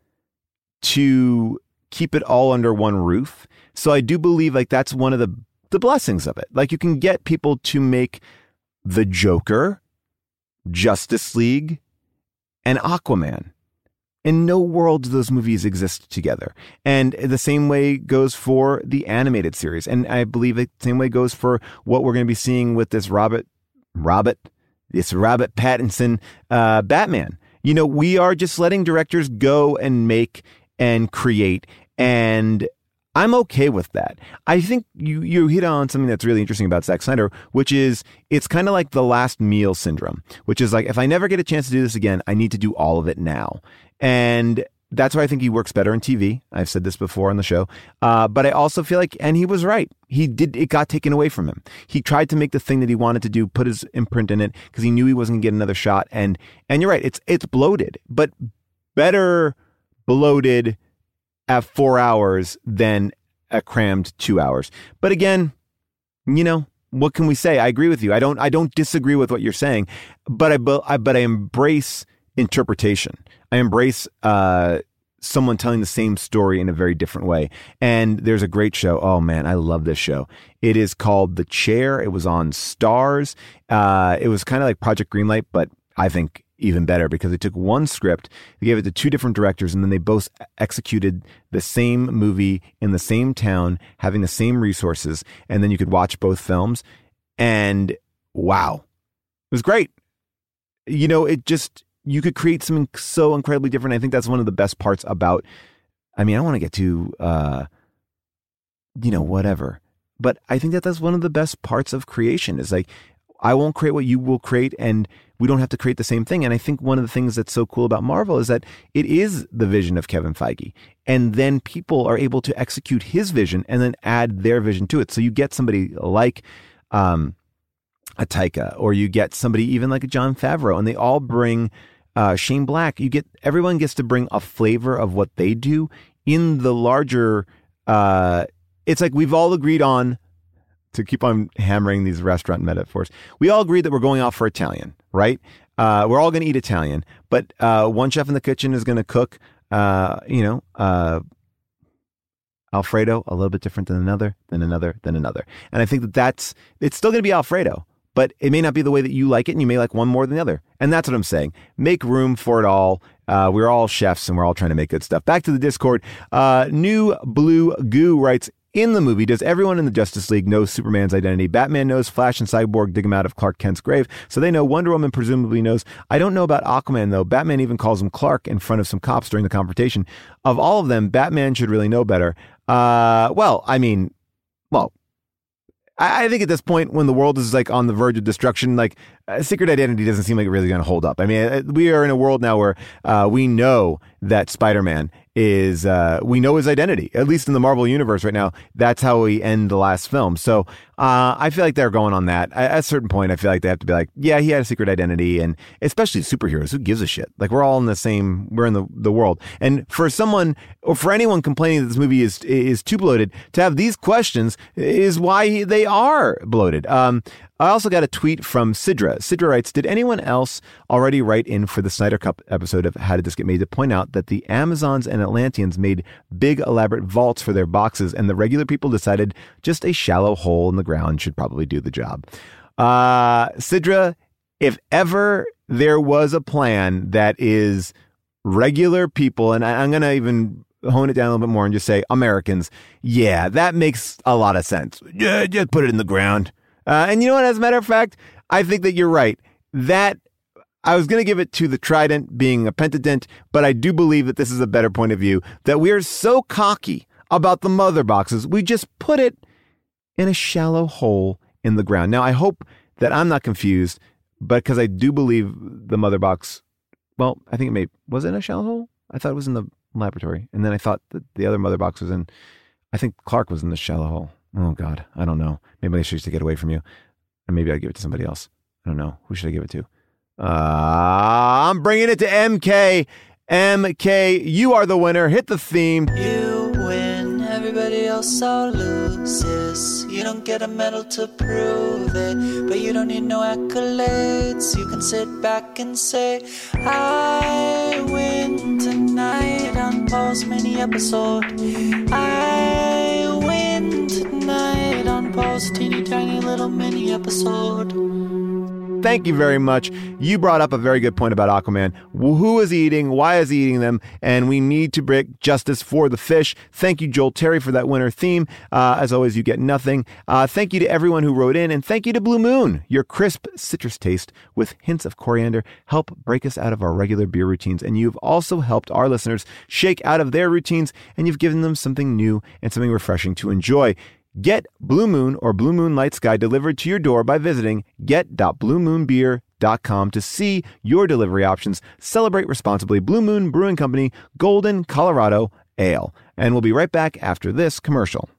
[SPEAKER 1] to keep it all under one roof. So I do believe like that's one of the, the blessings of it. Like you can get people to make the Joker, Justice League, and Aquaman. In no world do those movies exist together. And the same way goes for the animated series. And I believe the same way goes for what we're going to be seeing with this Robert, Robert, this Robert Pattinson uh, Batman. You know, we are just letting directors go and make and create, and I'm okay with that. I think you you hit on something that's really interesting about Zack Snyder, which is it's kind of like the last meal syndrome, which is like, if I never get a chance to do this again, I need to do all of it now. And that's why I think he works better in T V. I've said this before on the show. Uh, but I also feel like, and he was right. He did, it got taken away from him. He tried to make the thing that he wanted to do, put his imprint in it because he knew he wasn't going to get another shot. And, and you're right. It's, it's bloated, but better bloated at four hours than a crammed two hours. But again, you know, what can we say? I agree with you. I don't, I don't disagree with what you're saying, but I, but I, but I embrace interpretation. I embrace uh, someone telling the same story in a very different way. And there's a great show. Oh man, I love this show. It is called The Chair. It was on Stars. Uh, it was kind of like Project Greenlight, but I think even better because they took one script, they gave it to two different directors, and then they both executed the same movie in the same town, having the same resources. And then you could watch both films. And wow, it was great. You know, it just... you could create something so incredibly different. I think that's one of the best parts about, I mean, I don't want to get too, uh, you know, whatever, but I think that that's one of the best parts of creation is like, I won't create what you will create and we don't have to create the same thing. And I think one of the things that's so cool about Marvel is that it is the vision of Kevin Feige. And then people are able to execute his vision and then add their vision to it. So you get somebody like, um, a Taika, or you get somebody even like a Jon Favreau, and they all bring uh, Shane Black. You get everyone gets to bring a flavor of what they do in the larger. Uh, it's like we've all agreed on to keep on hammering these restaurant metaphors. We all agreed that we're going out for Italian, right? Uh, we're all going to eat Italian, but uh, one chef in the kitchen is going to cook. Uh, you know. Uh, Alfredo, a little bit different than another, than another, than another. And I think that that's, it's still going to be Alfredo, but it may not be the way that you like it, and you may like one more than the other. And that's what I'm saying. Make room for it all. Uh, we're all chefs, and we're all trying to make good stuff. Back to the Discord. Uh, New Blue Goo writes, in the movie, does everyone in the Justice League know Superman's identity? Batman knows, Flash and Cyborg dig him out of Clark Kent's grave, so they know. Wonder Woman presumably knows. I don't know about Aquaman, though. Batman even calls him Clark in front of some cops during the confrontation. Of all of them, Batman should really know better. Uh, well, I mean, well, I, I think at this point, when the world is like on the verge of destruction, like uh, secret identity doesn't seem like it's really going to hold up. I mean, we are in a world now where uh, we know that Spider-Man is, uh, we know his identity, at least in the Marvel universe right now. That's how we end the last film. So uh, I feel like they're going on that. At a certain point, I feel like they have to be like, yeah, he had a secret identity. And especially superheroes, who gives a shit? Like, we're all in the same, we're in the, the world. And for someone, or for anyone complaining that this movie is is too bloated, to have these questions is why they are bloated. Um, I also got a tweet from Sidra. Sidra writes, did anyone else already write in for the Snyder Cup episode of How Did This Get Made to point out that the Amazons and Atlanteans made big elaborate vaults for their boxes, and the regular people decided just a shallow hole in the ground should probably do the job? Uh, Sidra, if ever there was a plan that is regular people, and I, I'm going to even hone it down a little bit more and just say Americans, yeah, that makes a lot of sense. Yeah, just put it in the ground. Uh, and you know what, as a matter of fact, I think that you're right. That I was going to give it to the Trident being a pentadent, but I do believe that this is a better point of view, that we are so cocky about the mother boxes, we just put it in a shallow hole in the ground. Now, I hope that I'm not confused, but because I do believe the mother box, well, I think it may, was it in a shallow hole? I thought it was in the laboratory. And then I thought that the other mother box was in, I think Clark was in the shallow hole. Oh, God, I don't know. Maybe I should take it away from you. Or maybe I'd give it to somebody else. I don't know. Who should I give it to? Uh, I'm bringing it to M K. M K, you are the winner. Hit the theme.
[SPEAKER 9] You win, everybody else all loses. You don't get a medal to prove it, but you don't need no accolades. You can sit back and say, I win tonight on Paul's mini episode. I win tonight on Paul's teeny tiny little mini episode.
[SPEAKER 1] thank you very much. You brought up a very good point about Aquaman. Who is eating? Why is he eating them? And we need to bring justice for the fish. Thank you, Joel Terry, for that winter theme. Uh, as always, you get nothing. Uh, thank you to everyone who wrote in, and thank you to Blue Moon. Your crisp citrus taste with hints of coriander help break us out of our regular beer routines, and you've also helped our listeners shake out of their routines, and you've given them something new and something refreshing to enjoy. Get Blue Moon or Blue Moon Light Sky delivered to your door by visiting get dot blue moon beer dot com to see your delivery options. Celebrate responsibly. Blue Moon Brewing Company, Golden, Colorado Ale. And we'll be right back after this commercial.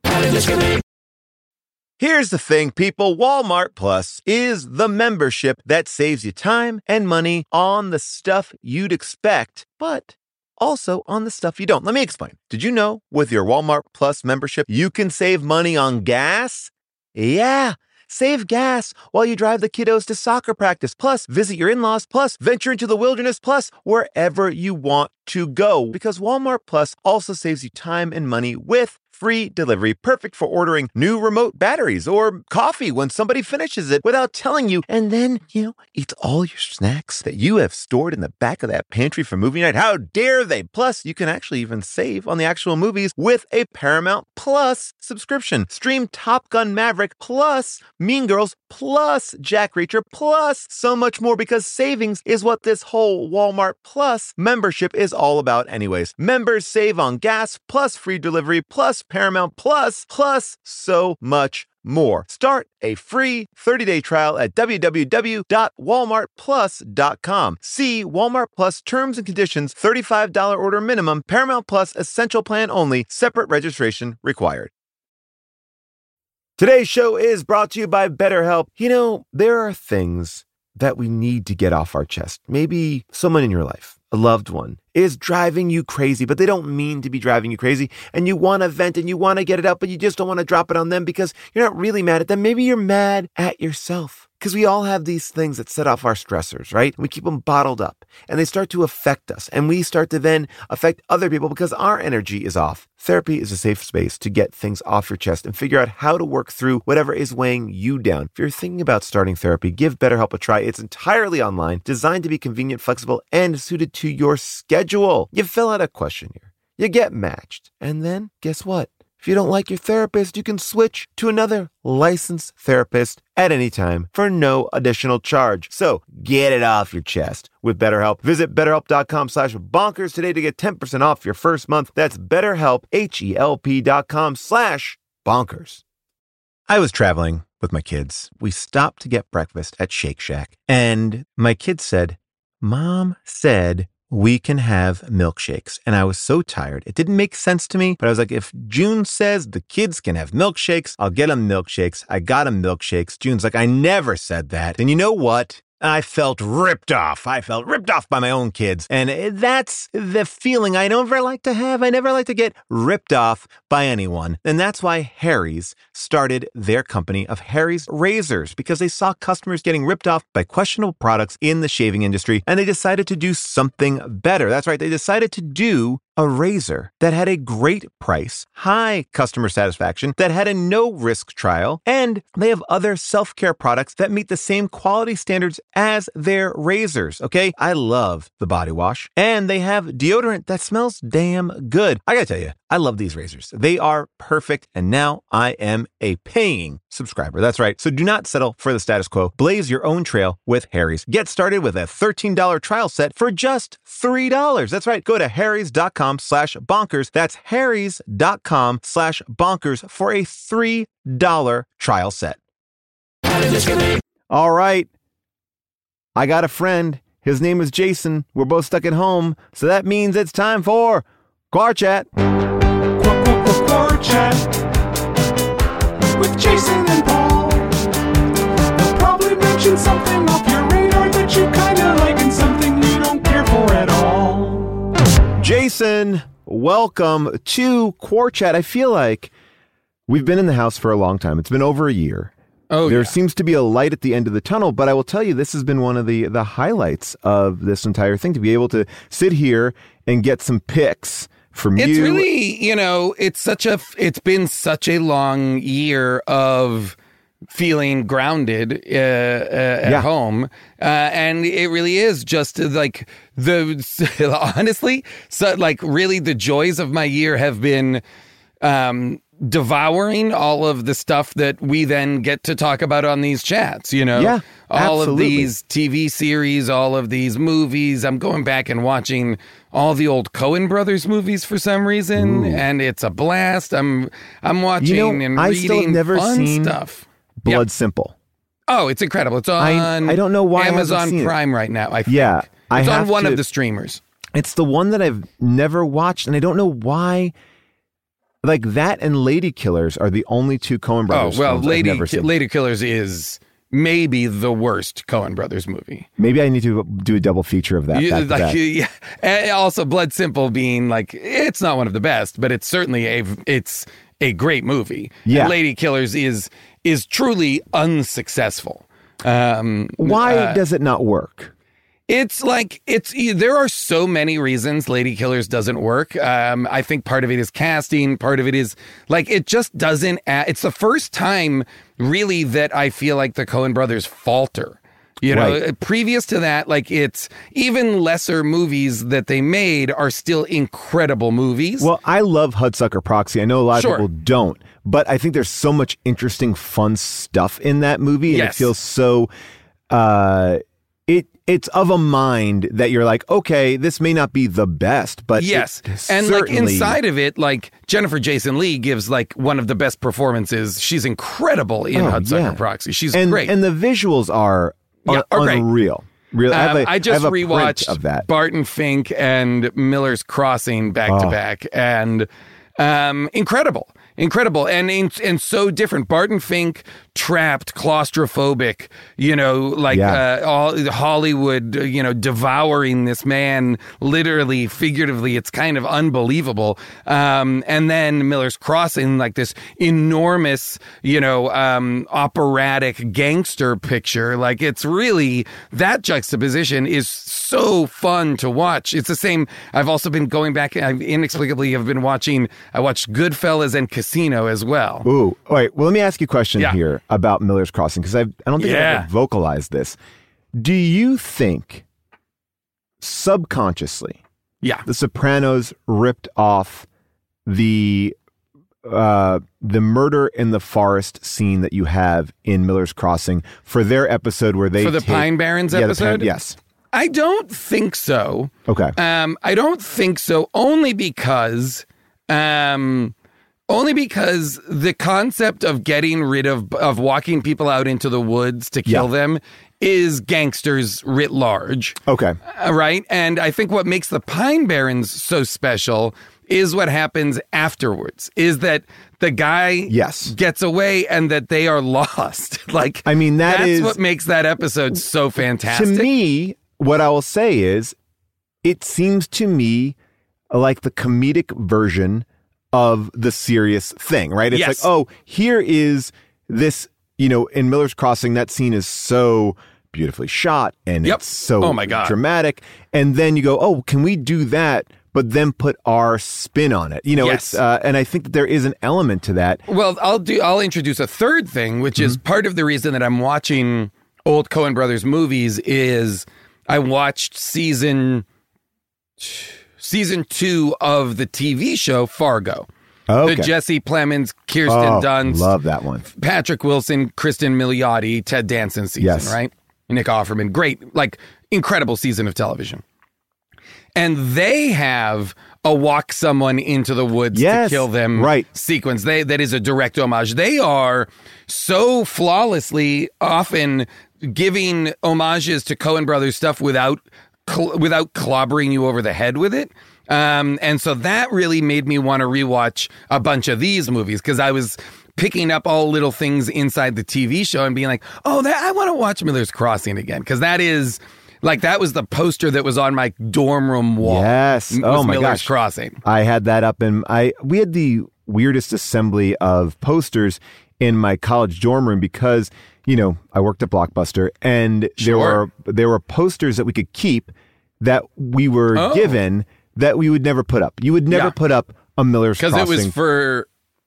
[SPEAKER 1] Here's the thing, people. Walmart Plus is the membership that saves you time and money on the stuff you'd expect, but also on the stuff you don't. Let me explain. Did you know with your Walmart Plus membership, you can save money on gas? Yeah. Save gas while you drive the kiddos to soccer practice, plus visit your in-laws, plus venture into the wilderness, plus wherever you want to go. Because Walmart Plus also saves you time and money with free delivery, perfect for ordering new remote batteries or coffee when somebody finishes it without telling you. And then, you know, eats all your snacks that you have stored in the back of that pantry for movie night. How dare they? Plus, you can actually even save on the actual movies with a Paramount Plus subscription. Stream Top Gun Maverick plus Mean Girls plus Jack Reacher plus so much more, because savings is what this whole Walmart Plus membership is all about anyways. Members save on gas plus free delivery plus Paramount Plus, plus so much more. Start a free thirty-day trial at w w w dot walmart plus dot com. See Walmart Plus terms and conditions, thirty-five dollars order minimum, Paramount Plus essential plan only, separate registration required. Today's show is brought to you by BetterHelp. You know, there are things that we need to get off our chest. Maybe someone in your life, a loved one, is driving you crazy, but they don't mean to be driving you crazy. And you want to vent and you want to get it out, but you just don't want to drop it on them because you're not really mad at them. Maybe you're mad at yourself. Because we all have these things that set off our stressors, right? We keep them bottled up and they start to affect us. And we start to then affect other people because our energy is off. Therapy is a safe space to get things off your chest and figure out how to work through whatever is weighing you down. If you're thinking about starting therapy, give BetterHelp a try. It's entirely online, designed to be convenient, flexible, and suited to your schedule. You fill out a questionnaire, you get matched, and then guess what? If you don't like your therapist, you can switch to another licensed therapist at any time for no additional charge. So get it off your chest with BetterHelp. Visit betterhelp.com slash bonkers today to get ten percent off your first month. That's BetterHelp, H-E-L-P dot com slash bonkers. I was traveling with my kids. We stopped to get breakfast at Shake Shack. And my kids said, Mom said we can have milkshakes. And I was so tired. It didn't make sense to me, but I was like, if June says the kids can have milkshakes, I'll get them milkshakes. I got them milkshakes. June's like, I never said that. And you know what? I felt ripped off. I felt ripped off by my own kids. And that's the feeling I never like to have. I never like to get ripped off by anyone. And that's why Harry's started their company of Harry's Razors, because they saw customers getting ripped off by questionable products in the shaving industry, and they decided to do something better. That's right. They decided to do a razor that had a great price, high customer satisfaction, that had a no-risk trial, and they have other self-care products that meet the same quality standards as their razors, okay? I love the body wash, and they have deodorant that smells damn good. I gotta tell you, I love these razors. They are perfect, and now I am a paying subscriber. That's right. So do not settle for the status quo. Blaze your own trail with Harry's. Get started with a thirteen dollars trial set for just three dollars. That's right. Go to harrys.com slash bonkers. That's harrys.com slash bonkers for a three dollars trial set. All right. I got a friend. His name is Jason. We're both stuck at home, so that means it's time for Quar Chat.
[SPEAKER 3] Quar Chat with Jason and Paul. They'll probably mention something off your radar that you kinda like and something you don't care for at all.
[SPEAKER 1] Jason, welcome to Quar Chat. I feel like we've been in the house for a long time. It's been over a year.
[SPEAKER 10] Oh,
[SPEAKER 1] there
[SPEAKER 10] yeah.
[SPEAKER 1] seems to be a light at the end of the tunnel, but I will tell you, this has been one of the, the highlights of this entire thing, to be able to sit here and get some pics from
[SPEAKER 10] it's
[SPEAKER 1] you.
[SPEAKER 10] It's really, you know, it's such a, it's been such a long year of feeling grounded uh, uh, at
[SPEAKER 1] Yeah.
[SPEAKER 10] home. Uh, and it really is just like the, honestly, so like really the joys of my year have been um, devouring all of the stuff that we then get to talk about on these chats, you know?
[SPEAKER 1] Yeah,
[SPEAKER 10] all
[SPEAKER 1] absolutely.
[SPEAKER 10] of these T V series, all of these movies. I'm going back and watching all the old Coen Brothers movies for some reason,
[SPEAKER 1] Ooh.
[SPEAKER 10] and it's a blast. I'm I'm watching
[SPEAKER 1] You know,
[SPEAKER 10] and
[SPEAKER 1] I
[SPEAKER 10] reading
[SPEAKER 1] still have never
[SPEAKER 10] fun
[SPEAKER 1] seen
[SPEAKER 10] stuff.
[SPEAKER 1] Blood
[SPEAKER 10] Yep.
[SPEAKER 1] Simple.
[SPEAKER 10] Oh, it's incredible. It's on
[SPEAKER 1] I- I don't know why I haven't
[SPEAKER 10] Amazon
[SPEAKER 1] seen it.
[SPEAKER 10] Prime right now, I think.
[SPEAKER 1] Yeah, I
[SPEAKER 10] It's on
[SPEAKER 1] have
[SPEAKER 10] one
[SPEAKER 1] to-
[SPEAKER 10] of the streamers.
[SPEAKER 1] It's the one that I've never watched, and I don't know why. Like that and Lady Killers are the only two Coen
[SPEAKER 10] Oh,
[SPEAKER 1] Brothers
[SPEAKER 10] well,
[SPEAKER 1] films
[SPEAKER 10] Lady
[SPEAKER 1] I've never seen.
[SPEAKER 10] Lady Killers is maybe the worst Coen Brothers movie.
[SPEAKER 1] Maybe I need to do a double feature of that.
[SPEAKER 10] You-
[SPEAKER 1] back to
[SPEAKER 10] like,
[SPEAKER 1] back.
[SPEAKER 10] yeah. And also, Blood Simple being like, it's not one of the best, but it's certainly a it's a great movie.
[SPEAKER 1] Yeah.
[SPEAKER 10] And Lady Killers is is truly unsuccessful. Um,
[SPEAKER 1] Why
[SPEAKER 10] uh,
[SPEAKER 1] does it not work?
[SPEAKER 10] It's like it's there are so many reasons Lady Killers doesn't work. Um, I think part of it is casting, part of it is like it just doesn't. Add, it's the first time really that I feel like the Coen Brothers falter. You know,
[SPEAKER 1] Right.
[SPEAKER 10] previous to that, like it's even lesser movies that they made are still incredible movies.
[SPEAKER 1] Well, I love Hudsucker Proxy. I know a lot
[SPEAKER 10] Sure.
[SPEAKER 1] of people don't, but I think there's so much interesting, fun stuff in that movie, and
[SPEAKER 10] Yes.
[SPEAKER 1] it feels so. Uh, it it's of a mind that you're like, okay, this may not be the best, but
[SPEAKER 10] yes,
[SPEAKER 1] it
[SPEAKER 10] and like
[SPEAKER 1] certainly-
[SPEAKER 10] inside of it, like Jennifer Jason Leigh gives like one of the best performances. She's incredible in
[SPEAKER 1] Oh,
[SPEAKER 10] Hudsucker
[SPEAKER 1] yeah.
[SPEAKER 10] Proxy. She's
[SPEAKER 1] and,
[SPEAKER 10] great.
[SPEAKER 1] and the visuals are, are
[SPEAKER 10] Yeah, are great.
[SPEAKER 1] unreal. Really, I, have
[SPEAKER 10] Um,
[SPEAKER 1] a,
[SPEAKER 10] I just
[SPEAKER 1] have a print
[SPEAKER 10] rewatched
[SPEAKER 1] of that.
[SPEAKER 10] Barton Fink and Miller's Crossing back to
[SPEAKER 1] Oh.
[SPEAKER 10] back, and um, incredible, incredible, and and so different. Barton Fink, trapped, claustrophobic, you know, like
[SPEAKER 1] Yeah.
[SPEAKER 10] uh, all Hollywood, uh, you know, devouring this man, literally, figuratively. It's kind of unbelievable. Um, and then Miller's Crossing, like this enormous, you know, um, operatic gangster picture. Like it's really that juxtaposition is so fun to watch. It's the same. I've also been going back. I inexplicably have been watching. I watched Goodfellas and Casino as well.
[SPEAKER 1] Ooh, all right. Well, let me ask you a question
[SPEAKER 10] Yeah.
[SPEAKER 1] here about Miller's Crossing, because I I don't think
[SPEAKER 10] Yeah.
[SPEAKER 1] I've ever vocalized this. Do you think subconsciously
[SPEAKER 10] Yeah.
[SPEAKER 1] The Sopranos ripped off the uh, the murder in the forest scene that you have in Miller's Crossing for their episode where they
[SPEAKER 10] For the
[SPEAKER 1] take-
[SPEAKER 10] Pine Barrens
[SPEAKER 1] Yeah, the
[SPEAKER 10] episode?
[SPEAKER 1] Pine- yes.
[SPEAKER 10] I don't think so.
[SPEAKER 1] Okay.
[SPEAKER 10] Um, I don't think so. Only because, um, only because the concept of getting rid of of walking people out into the woods to kill
[SPEAKER 1] Yeah.
[SPEAKER 10] them is gangsters writ large.
[SPEAKER 1] Okay.
[SPEAKER 10] Uh, right? And I think what makes the Pine Barrens so special is what happens afterwards. Is that the guy
[SPEAKER 1] Yes.
[SPEAKER 10] gets away and that they are lost. Like
[SPEAKER 1] I mean, that
[SPEAKER 10] that's
[SPEAKER 1] is-
[SPEAKER 10] what makes that episode so fantastic.
[SPEAKER 1] To me, what I will say is, it seems to me like the comedic version of the serious thing, right? It's
[SPEAKER 10] Yes.
[SPEAKER 1] like, oh, here is this, you know, in Miller's Crossing, that scene is so beautifully shot and
[SPEAKER 10] Yep.
[SPEAKER 1] it's so
[SPEAKER 10] Oh my God.
[SPEAKER 1] dramatic. And then you go, oh, can we do that? But then put our spin on it, you know.
[SPEAKER 10] Yes.
[SPEAKER 1] It's uh, and I think that there is an element to that.
[SPEAKER 10] Well, I'll do. I'll introduce a third thing, which
[SPEAKER 1] Mm-hmm.
[SPEAKER 10] is part of the reason that I'm watching old Coen Brothers movies. Is I watched season season two of the T V show Fargo.
[SPEAKER 1] Okay.
[SPEAKER 10] The Jesse Plemons, Kirsten
[SPEAKER 1] Oh,
[SPEAKER 10] Dunst,
[SPEAKER 1] love that one.
[SPEAKER 10] Patrick Wilson, Kristen Milioti, Ted Danson season,
[SPEAKER 1] Yes.
[SPEAKER 10] right? Nick Offerman, great, like incredible season of television. And they have a walk someone into the woods
[SPEAKER 1] Yes,
[SPEAKER 10] to kill them
[SPEAKER 1] right.
[SPEAKER 10] sequence. They that is a direct homage. They are so flawlessly often giving homages to Coen Brothers stuff without cl- without clobbering you over the head with it. Um, and so that really made me want to rewatch a bunch of these movies because I was picking up all little things inside the T V show and being like, oh, that, I want to watch Miller's Crossing again because that is like that was the poster that was on my dorm room wall.
[SPEAKER 1] Yes.
[SPEAKER 10] was
[SPEAKER 1] Oh my
[SPEAKER 10] Miller's
[SPEAKER 1] gosh.
[SPEAKER 10] Crossing.
[SPEAKER 1] I had that up in I we had the weirdest assembly of posters in my college dorm room because, you know, I worked at Blockbuster and there
[SPEAKER 10] Sure.
[SPEAKER 1] were there were posters that we could keep that we were
[SPEAKER 10] Oh.
[SPEAKER 1] given that we would never put up. You would never
[SPEAKER 10] Yeah.
[SPEAKER 1] put up a Miller's
[SPEAKER 10] Because
[SPEAKER 1] Crossing.
[SPEAKER 10] it was for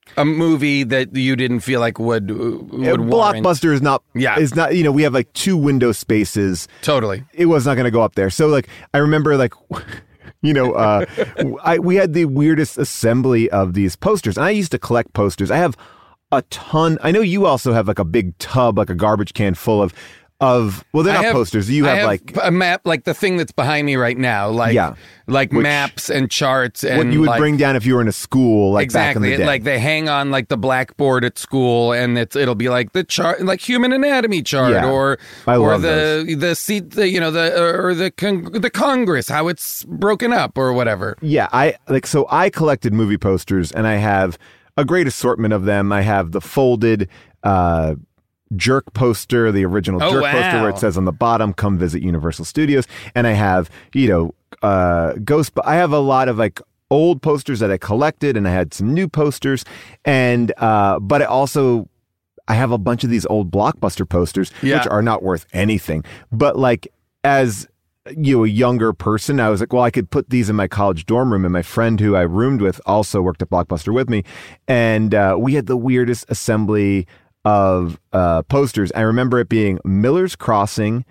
[SPEAKER 10] a movie that you didn't feel like would would
[SPEAKER 1] Yeah,
[SPEAKER 10] warrant.
[SPEAKER 1] Blockbuster is not.
[SPEAKER 10] Yeah.
[SPEAKER 1] is not. You know, we have like two window spaces.
[SPEAKER 10] Totally.
[SPEAKER 1] It was not going to go up there. So like, I remember like. You know, uh, I we had the weirdest assembly of these posters. And I used to collect posters. I have a ton. I know you also have like a big tub, like a garbage can full of, of well, they're
[SPEAKER 10] I
[SPEAKER 1] not
[SPEAKER 10] have-
[SPEAKER 1] posters. You
[SPEAKER 10] I
[SPEAKER 1] have, like
[SPEAKER 10] a map, like the thing that's behind me right now, like
[SPEAKER 1] Yeah.
[SPEAKER 10] like
[SPEAKER 1] Which-
[SPEAKER 10] maps and charts and
[SPEAKER 1] what you would
[SPEAKER 10] like,
[SPEAKER 1] bring down if you were in a school, like back in
[SPEAKER 10] exactly
[SPEAKER 1] the day.
[SPEAKER 10] like they hang on like the blackboard at school, and it's it'll be like the chart, like human anatomy chart,
[SPEAKER 1] Yeah.
[SPEAKER 10] or
[SPEAKER 1] I
[SPEAKER 10] or
[SPEAKER 1] love
[SPEAKER 10] the the seat, the you know the or the con- the Congress, how it's broken up or whatever.
[SPEAKER 1] Yeah, I like so I collected movie posters, and I have a great assortment of them. I have the folded uh Jerk poster, the original
[SPEAKER 10] Oh,
[SPEAKER 1] Jerk poster where
[SPEAKER 10] wow.
[SPEAKER 1] it says on the bottom, "Come visit Universal Studios." And I have, you know, uh Ghost, but I have a lot of like old posters that I collected, and I had some new posters, and uh but I also I have a bunch of these old Blockbuster posters,
[SPEAKER 10] Yeah.
[SPEAKER 1] which are not worth anything. But like as you know, a younger person, I was like, well, I could put these in my college dorm room. And my friend who I roomed with also worked at Blockbuster with me. And uh, we had the weirdest assembly of uh, posters. I remember it being Miller's Crossing,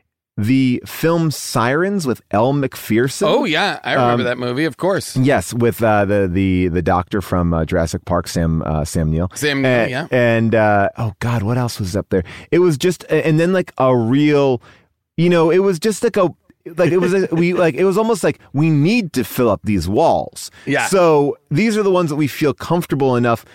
[SPEAKER 1] the film Sirens with Elle McPherson.
[SPEAKER 10] Oh yeah, I remember
[SPEAKER 1] Um,
[SPEAKER 10] that movie, of course.
[SPEAKER 1] Yes, with uh, the the the doctor from uh, Jurassic Park, Sam uh, Sam Neill.
[SPEAKER 10] Sam Neill,
[SPEAKER 1] and,
[SPEAKER 10] yeah.
[SPEAKER 1] And uh, oh God, what else was up there? It was just, and then like a real, you know, it was just like a. Like it was, a, we like it was almost like we need to fill up these walls.
[SPEAKER 10] Yeah.
[SPEAKER 1] So these are the ones that we feel comfortable enough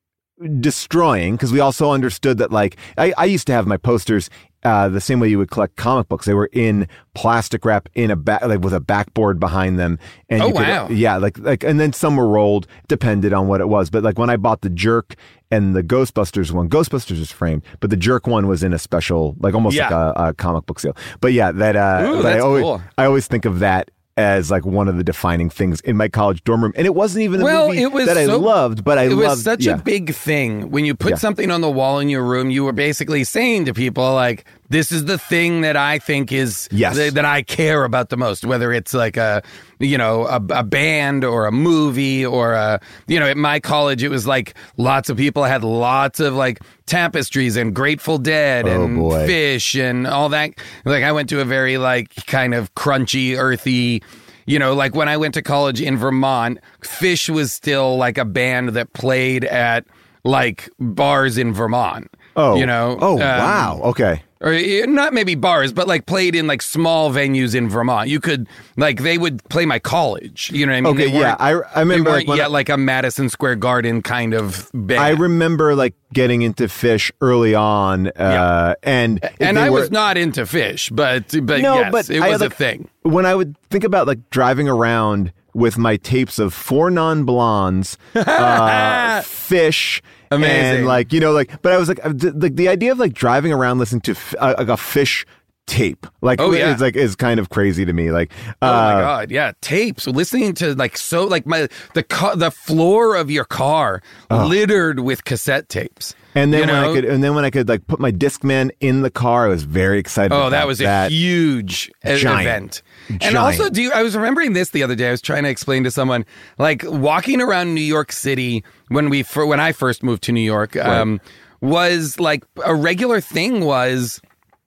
[SPEAKER 1] destroying, because we also understood that like I, I used to have my posters uh, the same way you would collect comic books. They were in plastic wrap in a back, like with a backboard behind them. And
[SPEAKER 10] Oh,
[SPEAKER 1] you could,
[SPEAKER 10] wow.
[SPEAKER 1] Yeah, like like and then some were rolled, depended on what it was. But like when I bought the Jerk and the Ghostbusters one, Ghostbusters is framed, but the Jerk one was in a special, like almost
[SPEAKER 10] Yeah.
[SPEAKER 1] like a, a comic book sale. But yeah, that uh,
[SPEAKER 10] Ooh,
[SPEAKER 1] but I
[SPEAKER 10] that's
[SPEAKER 1] always
[SPEAKER 10] cool.
[SPEAKER 1] I always think of that as like one of the defining things in my college dorm room. And it wasn't even a
[SPEAKER 10] Well,
[SPEAKER 1] movie
[SPEAKER 10] it was
[SPEAKER 1] that I
[SPEAKER 10] so-
[SPEAKER 1] loved, but I
[SPEAKER 10] it
[SPEAKER 1] loved
[SPEAKER 10] was such
[SPEAKER 1] yeah.
[SPEAKER 10] a big thing when you put
[SPEAKER 1] Yeah.
[SPEAKER 10] something on the wall in your room. You were basically saying to people like, "This is the thing that I think is
[SPEAKER 1] Yes.
[SPEAKER 10] th- that I care about the most." Whether it's like a you know a, a band or a movie or a you know at my college it was like lots of people had lots of like tapestries and Grateful Dead
[SPEAKER 1] Oh,
[SPEAKER 10] and
[SPEAKER 1] boy.
[SPEAKER 10] Fish and all that. Like I went to a very like kind of crunchy, earthy. You know, like when I went to college in Vermont, Fish was still like a band that played at like bars in Vermont.
[SPEAKER 1] Oh,
[SPEAKER 10] you know?
[SPEAKER 1] Oh,
[SPEAKER 10] Um,
[SPEAKER 1] wow. Okay.
[SPEAKER 10] Or eh, not maybe bars, but like played in like small venues in Vermont. You could like they would play my college. You know what I mean?
[SPEAKER 1] Okay,
[SPEAKER 10] They
[SPEAKER 1] yeah,
[SPEAKER 10] weren't-
[SPEAKER 1] I I remember
[SPEAKER 10] they
[SPEAKER 1] like
[SPEAKER 10] weren't
[SPEAKER 1] when
[SPEAKER 10] yet
[SPEAKER 1] I,
[SPEAKER 10] like a Madison Square Garden kind of band.
[SPEAKER 1] I remember like getting into Fish early on, uh,
[SPEAKER 10] Yeah.
[SPEAKER 1] and if
[SPEAKER 10] and
[SPEAKER 1] they
[SPEAKER 10] I
[SPEAKER 1] were-
[SPEAKER 10] was not into Fish, but but
[SPEAKER 1] no,
[SPEAKER 10] yes,
[SPEAKER 1] but
[SPEAKER 10] it
[SPEAKER 1] I,
[SPEAKER 10] was
[SPEAKER 1] like,
[SPEAKER 10] a thing.
[SPEAKER 1] When I would think about like driving around with my tapes of Four Non Blondes, uh, Fish.
[SPEAKER 10] Amazing.
[SPEAKER 1] And like, you know, like, but I was like, uh, th- like the idea of like driving around listening to f- uh, like a Fish tape, like,
[SPEAKER 10] Oh, yeah.
[SPEAKER 1] is like, is kind of crazy to me. Like, uh,
[SPEAKER 10] Oh my god, yeah, tapes. Listening to like so like my the ca- the floor of your car littered with cassette tapes.
[SPEAKER 1] and then
[SPEAKER 10] you
[SPEAKER 1] when
[SPEAKER 10] know?
[SPEAKER 1] I could, and then when I could like put my Discman in the car, I was very excited.
[SPEAKER 10] Oh,
[SPEAKER 1] about
[SPEAKER 10] that was
[SPEAKER 1] that.
[SPEAKER 10] a huge e-
[SPEAKER 1] Giant.
[SPEAKER 10] event. And
[SPEAKER 1] Giant.
[SPEAKER 10] also, do you, I was remembering this the other day. I was trying to explain to someone, like walking around New York City when we fir- when I first moved to New York, um, was like a regular thing. Was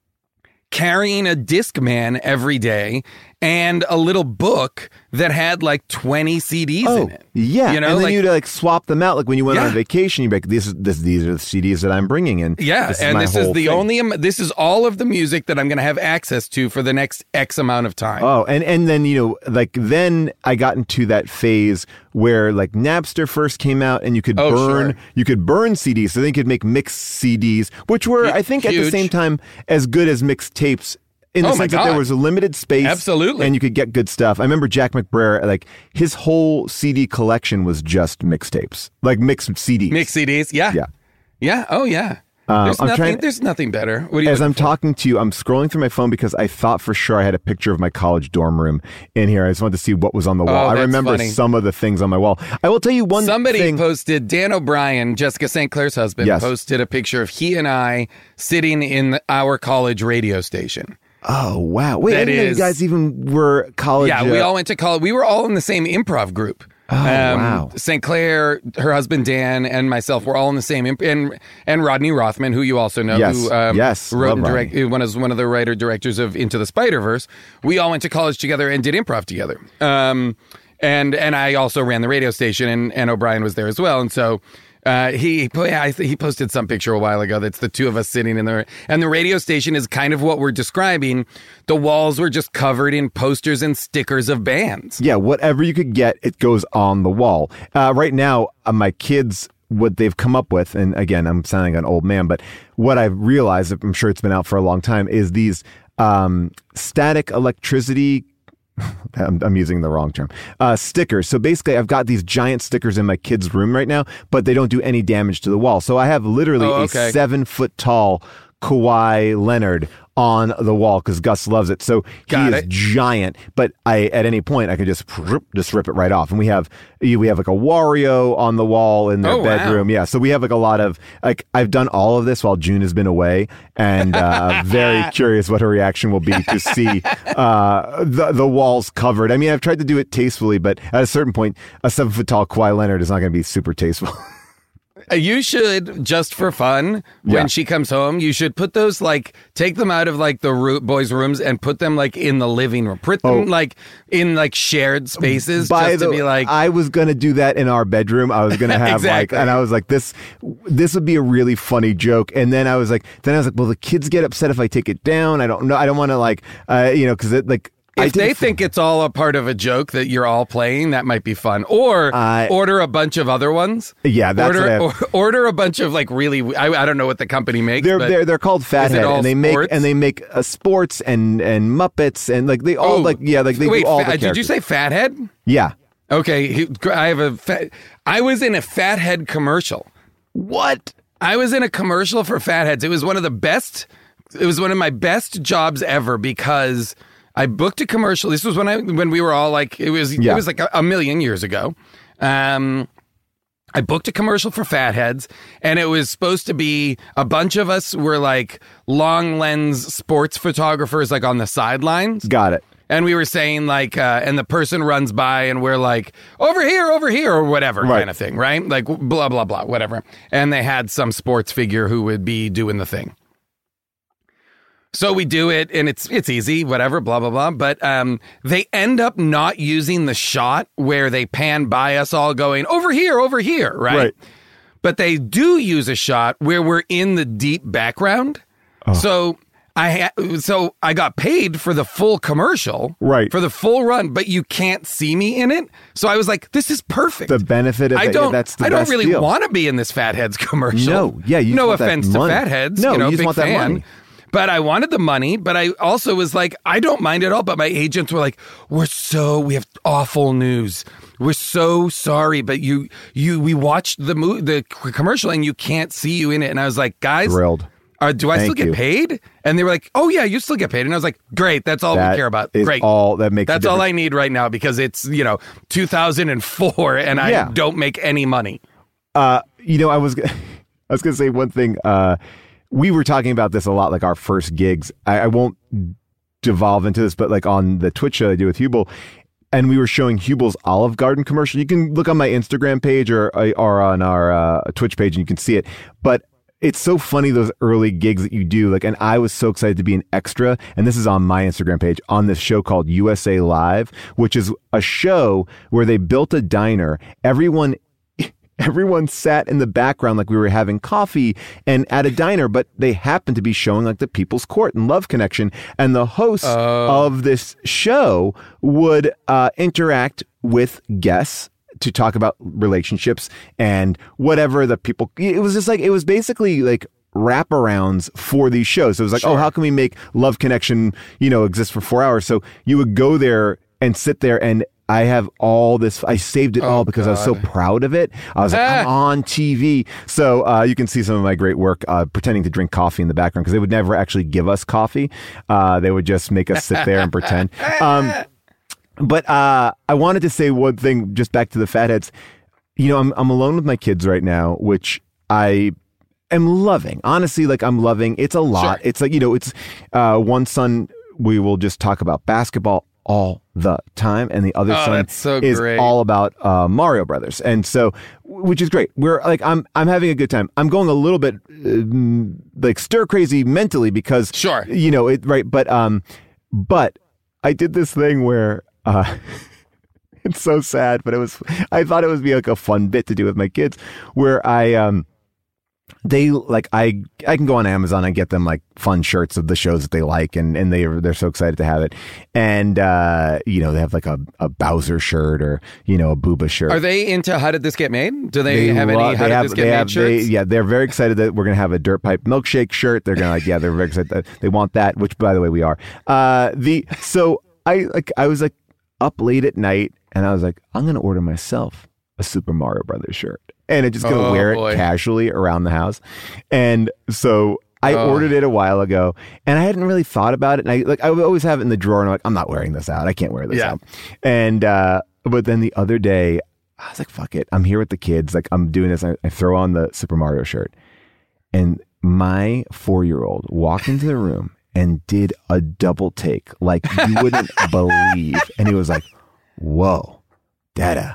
[SPEAKER 10] carrying a Discman every day and a little book that had like twenty C Ds
[SPEAKER 1] Oh,
[SPEAKER 10] in it.
[SPEAKER 1] yeah.
[SPEAKER 10] You know,
[SPEAKER 1] and then
[SPEAKER 10] like-
[SPEAKER 1] you'd like swap them out. Like when you went
[SPEAKER 10] Yeah.
[SPEAKER 1] on vacation, you'd be like, this is, this, these are the C Ds that I'm bringing in.
[SPEAKER 10] Yeah,
[SPEAKER 1] this
[SPEAKER 10] and
[SPEAKER 1] my
[SPEAKER 10] this is
[SPEAKER 1] whole
[SPEAKER 10] the
[SPEAKER 1] thing.
[SPEAKER 10] only, am- this is all of the music that I'm going to have access to for the next X amount of time.
[SPEAKER 1] Oh, and, and then, you know, like then I got into that phase where like Napster first came out and you could
[SPEAKER 10] Oh,
[SPEAKER 1] burn,
[SPEAKER 10] sure.
[SPEAKER 1] you could burn C Ds. So then you could make mixed C Ds, which were,
[SPEAKER 10] Hu-
[SPEAKER 1] I think at the
[SPEAKER 10] huge.
[SPEAKER 1] same time as good as mixed tapes. In the
[SPEAKER 10] Oh, my
[SPEAKER 1] sense that there
[SPEAKER 10] God.
[SPEAKER 1] was a limited space.
[SPEAKER 10] Absolutely.
[SPEAKER 1] And you could get good stuff. I remember Jack McBrayer, like his whole C D collection was just mixtapes, like mixed C Ds.
[SPEAKER 10] Mixed C Ds, yeah.
[SPEAKER 1] Yeah.
[SPEAKER 10] Yeah, oh yeah.
[SPEAKER 1] Um,
[SPEAKER 10] there's,
[SPEAKER 1] I'm
[SPEAKER 10] nothing,
[SPEAKER 1] trying-
[SPEAKER 10] there's nothing better. What do you
[SPEAKER 1] As
[SPEAKER 10] looking
[SPEAKER 1] I'm
[SPEAKER 10] for?
[SPEAKER 1] talking to you, I'm scrolling through my phone because I thought for sure I had a picture of my college dorm room in here. I just wanted to see what was on the wall.
[SPEAKER 10] Oh,
[SPEAKER 1] I
[SPEAKER 10] that's
[SPEAKER 1] remember
[SPEAKER 10] funny.
[SPEAKER 1] some of the things on my wall. I will tell you one
[SPEAKER 10] Somebody
[SPEAKER 1] thing.
[SPEAKER 10] posted, Dan O'Brien, Jessica Saint Clair's husband,
[SPEAKER 1] Yes.
[SPEAKER 10] posted a picture of he and I sitting in our college radio station.
[SPEAKER 1] Oh, wow. Wait, I
[SPEAKER 10] That
[SPEAKER 1] didn't know you
[SPEAKER 10] is-
[SPEAKER 1] guys even were college.
[SPEAKER 10] Yeah, we
[SPEAKER 1] uh,
[SPEAKER 10] all went to college. We were all in the same improv group.
[SPEAKER 1] Oh, wow.
[SPEAKER 10] Saint Clair, her husband Dan, and myself were all in the same imp- and and Rodney Rothman, who you also know,
[SPEAKER 1] Yes.
[SPEAKER 10] who um,
[SPEAKER 1] Yes.
[SPEAKER 10] wrote
[SPEAKER 1] Love
[SPEAKER 10] and direct,
[SPEAKER 1] Rodney.
[SPEAKER 10] one is one of the writer directors of Into the Spider-Verse. We all went to college together and did improv together. Um, and and I also ran the radio station, and, and O'Brien was there as well. And so uh, he he, po- I th- he posted some picture a while ago that's the two of us sitting in there. And the radio station is kind of what we're describing. The walls were just covered in posters and stickers of bands.
[SPEAKER 1] Yeah, whatever you could get, it goes on the wall. Uh, right now, uh, my kids, what they've come up with, and again, I'm sounding like an old man, but what I've realized, I'm sure it's been out for a long time, is these um, static electricity. I'm, I'm using the wrong term. Uh, stickers. So basically, I've got these giant stickers in my kid's room right now, but they don't do any damage to the wall. So I have literally
[SPEAKER 10] Oh, okay.
[SPEAKER 1] a seven foot tall Kawhi Leonard on the wall because Gus loves it. So he
[SPEAKER 10] Got
[SPEAKER 1] is
[SPEAKER 10] it.
[SPEAKER 1] giant, but I at any point I can just just rip it right off. And we have we have like a Wario on the wall in their
[SPEAKER 10] Oh, wow.
[SPEAKER 1] bedroom. Yeah, so we have like a lot of like I've done all of this while June has been away, and uh, very curious what her reaction will be to see uh, the the walls covered. I mean, I've tried to do it tastefully, but at a certain point, a seven foot tall Kawhi Leonard is not going to be super tasteful.
[SPEAKER 10] You should, just for fun, when
[SPEAKER 1] Yeah.
[SPEAKER 10] she comes home, you should put those, like, take them out of, like, the ro- boys' rooms and put them, like, in the living room. Put them,
[SPEAKER 1] Oh.
[SPEAKER 10] like, in, like, shared spaces
[SPEAKER 1] By
[SPEAKER 10] just
[SPEAKER 1] the
[SPEAKER 10] to be like,
[SPEAKER 1] I was gonna do that in our bedroom. I was gonna have
[SPEAKER 10] Exactly.
[SPEAKER 1] like, and I was like, this, this would be a really funny joke. And then I was like, then I was like, well, the kids get upset if I take it down. I don't know. I don't want to like, uh, you know, because it like. I
[SPEAKER 10] if they
[SPEAKER 1] did-
[SPEAKER 10] think it's all a part of a joke that you're all playing, that might be fun. Or
[SPEAKER 1] Uh,
[SPEAKER 10] order a bunch of other ones.
[SPEAKER 1] Yeah, that's
[SPEAKER 10] order,
[SPEAKER 1] what I have.
[SPEAKER 10] or, order a bunch of, like, really, I, I don't know what the company makes.
[SPEAKER 1] They're
[SPEAKER 10] but
[SPEAKER 1] they're they're called
[SPEAKER 10] is it
[SPEAKER 1] Fathead,
[SPEAKER 10] all
[SPEAKER 1] and they make
[SPEAKER 10] sports?
[SPEAKER 1] and they make uh, sports and and Muppets and like they all
[SPEAKER 10] Oh,
[SPEAKER 1] like yeah like they
[SPEAKER 10] wait,
[SPEAKER 1] do all
[SPEAKER 10] fa-
[SPEAKER 1] the
[SPEAKER 10] did you
[SPEAKER 1] characters.
[SPEAKER 10] say Fathead?
[SPEAKER 1] Yeah.
[SPEAKER 10] Okay, he- I have a fat, I was in a Fathead commercial.
[SPEAKER 1] What?
[SPEAKER 10] I was in a commercial for Fatheads. It was one of the best. It was one of my best jobs ever because I booked a commercial. This was when I when we were all like it was
[SPEAKER 1] Yeah.
[SPEAKER 10] it was like a, a million years ago. Um, I booked a commercial for Fatheads, and it was supposed to be a bunch of us were like long lens sports photographers, like on the sidelines.
[SPEAKER 1] Got it.
[SPEAKER 10] And we were saying like, uh, and the person runs by and we're like, over here, over here, or whatever
[SPEAKER 1] Right.
[SPEAKER 10] kind of thing, right? Like blah, blah, blah, whatever. And they had some sports figure who would be doing the thing. So we do it and it's it's easy, whatever, blah, blah, blah. But um, they end up not using the shot where they pan by us all going, over here, over here, right?
[SPEAKER 1] Right.
[SPEAKER 10] But they do use a shot where we're in the deep background. So I ha- so I got paid for the full commercial,
[SPEAKER 1] Right.
[SPEAKER 10] For the full run, but you can't see me in it. So I was like, "This is perfect."
[SPEAKER 1] The benefit of
[SPEAKER 10] I
[SPEAKER 1] it,
[SPEAKER 10] don't.
[SPEAKER 1] that's the
[SPEAKER 10] I don't
[SPEAKER 1] best
[SPEAKER 10] really
[SPEAKER 1] deal.
[SPEAKER 10] want to be in this Fatheads commercial.
[SPEAKER 1] No, yeah, you just
[SPEAKER 10] no
[SPEAKER 1] want that
[SPEAKER 10] offense to
[SPEAKER 1] money.
[SPEAKER 10] Fatheads.
[SPEAKER 1] No,
[SPEAKER 10] you know,
[SPEAKER 1] you just
[SPEAKER 10] big
[SPEAKER 1] want that
[SPEAKER 10] fan.
[SPEAKER 1] money.
[SPEAKER 10] But I wanted the money, but I also was like, I don't mind at all. But my agents were like, we're so, we have awful news. We're so sorry, but you, you, we watched the mo- the commercial and you can't see you in it. And I was like, guys,
[SPEAKER 1] Thrilled.
[SPEAKER 10] uh, do I
[SPEAKER 1] Thank
[SPEAKER 10] still get
[SPEAKER 1] you.
[SPEAKER 10] paid? And they were like, oh yeah, you still get paid. And I was like, great. That's all
[SPEAKER 1] That
[SPEAKER 10] we care about.
[SPEAKER 1] is
[SPEAKER 10] Great.
[SPEAKER 1] all that makes.
[SPEAKER 10] That's
[SPEAKER 1] a
[SPEAKER 10] all
[SPEAKER 1] difference.
[SPEAKER 10] I need right now because it's, you know, two thousand four and I
[SPEAKER 1] Yeah.
[SPEAKER 10] don't make any money.
[SPEAKER 1] Uh, you know, I was, I was going to say one thing. Uh, we were talking about this a lot, like our first gigs. I, I won't devolve into this, but like on the Twitch show I do with Hubel, and we were showing Hubel's Olive Garden commercial. You can look on my Instagram page or or on our uh, Twitch page, and you can see it. But it's so funny those early gigs that you do. Like, and I was so excited to be an extra. And this is on my Instagram page on this show called U S A Live, which is a show where they built a diner. Everyone. Everyone sat in the background like we were having coffee and at a diner, but they happened to be showing like the People's Court and Love Connection. And the host
[SPEAKER 10] Oh.
[SPEAKER 1] of this show would uh, interact with guests to talk about relationships and whatever the people. It was just like, it was basically like wraparounds for these shows. So it was like, oh, how can we make Love Connection, you know, exist for four hours? So you would go there and sit there and I have all this. I saved it all because I was so
[SPEAKER 10] God.
[SPEAKER 1] proud of it. I was like,
[SPEAKER 10] Ah.
[SPEAKER 1] I'm on T V. So uh, you can see some of my great work uh, pretending to drink coffee in the background because they would never actually give us coffee. Uh, they would just make us sit there and pretend. Um, but uh, I wanted to say one thing just back to the Fatheads. You know, I'm I'm alone with my kids right now, which I am loving. Honestly, like I'm loving. It's a lot.
[SPEAKER 10] Sure.
[SPEAKER 1] It's like, you know, it's uh, one son, we will just talk about basketball all the time, and the other
[SPEAKER 10] Oh,
[SPEAKER 1] son
[SPEAKER 10] that's so
[SPEAKER 1] is
[SPEAKER 10] great.
[SPEAKER 1] all about uh, Mario Brothers, and so which is great. We're like I'm I'm having a good time. I'm going a little bit uh, like stir crazy mentally because
[SPEAKER 10] Sure.
[SPEAKER 1] you know it right, but um, but I did this thing where uh, it's so sad, but it was I thought it would be like a fun bit to do with my kids, where I um. They like I I can go on Amazon and get them like fun shirts of the shows that they like, and, and they they're so excited to have it, and uh, you know they have like a, a Bowser shirt or you know a Booba shirt.
[SPEAKER 10] Are they into How Did This Get Made? Do they, have
[SPEAKER 1] lo-
[SPEAKER 10] any How
[SPEAKER 1] they
[SPEAKER 10] Did
[SPEAKER 1] have,
[SPEAKER 10] This Get
[SPEAKER 1] they
[SPEAKER 10] Made
[SPEAKER 1] have, they-
[SPEAKER 10] shirts?
[SPEAKER 1] yeah, they're very excited that we're gonna have a Dirt Pipe Milkshake shirt. They're gonna like yeah, they're very excited that they want that. Which by the way we are. Uh, the so I like I was like up late at night, and I was like I'm gonna order myself a Super Mario Brothers shirt. And I'm just going to
[SPEAKER 10] Oh,
[SPEAKER 1] wear
[SPEAKER 10] boy.
[SPEAKER 1] it casually around the house. And so I
[SPEAKER 10] Oh.
[SPEAKER 1] ordered it a while ago, and I hadn't really thought about it. And I like I would always have it in the drawer, and I'm like, I'm not wearing this out. I can't wear this
[SPEAKER 10] Yeah.
[SPEAKER 1] out. And uh, but then the other day, I was like, fuck it. I'm here with the kids. Like I'm doing this. I, I throw on the Super Mario shirt, and my four-year-old walked into the room and did a double take like you wouldn't believe. And he was like, "Whoa, Dada,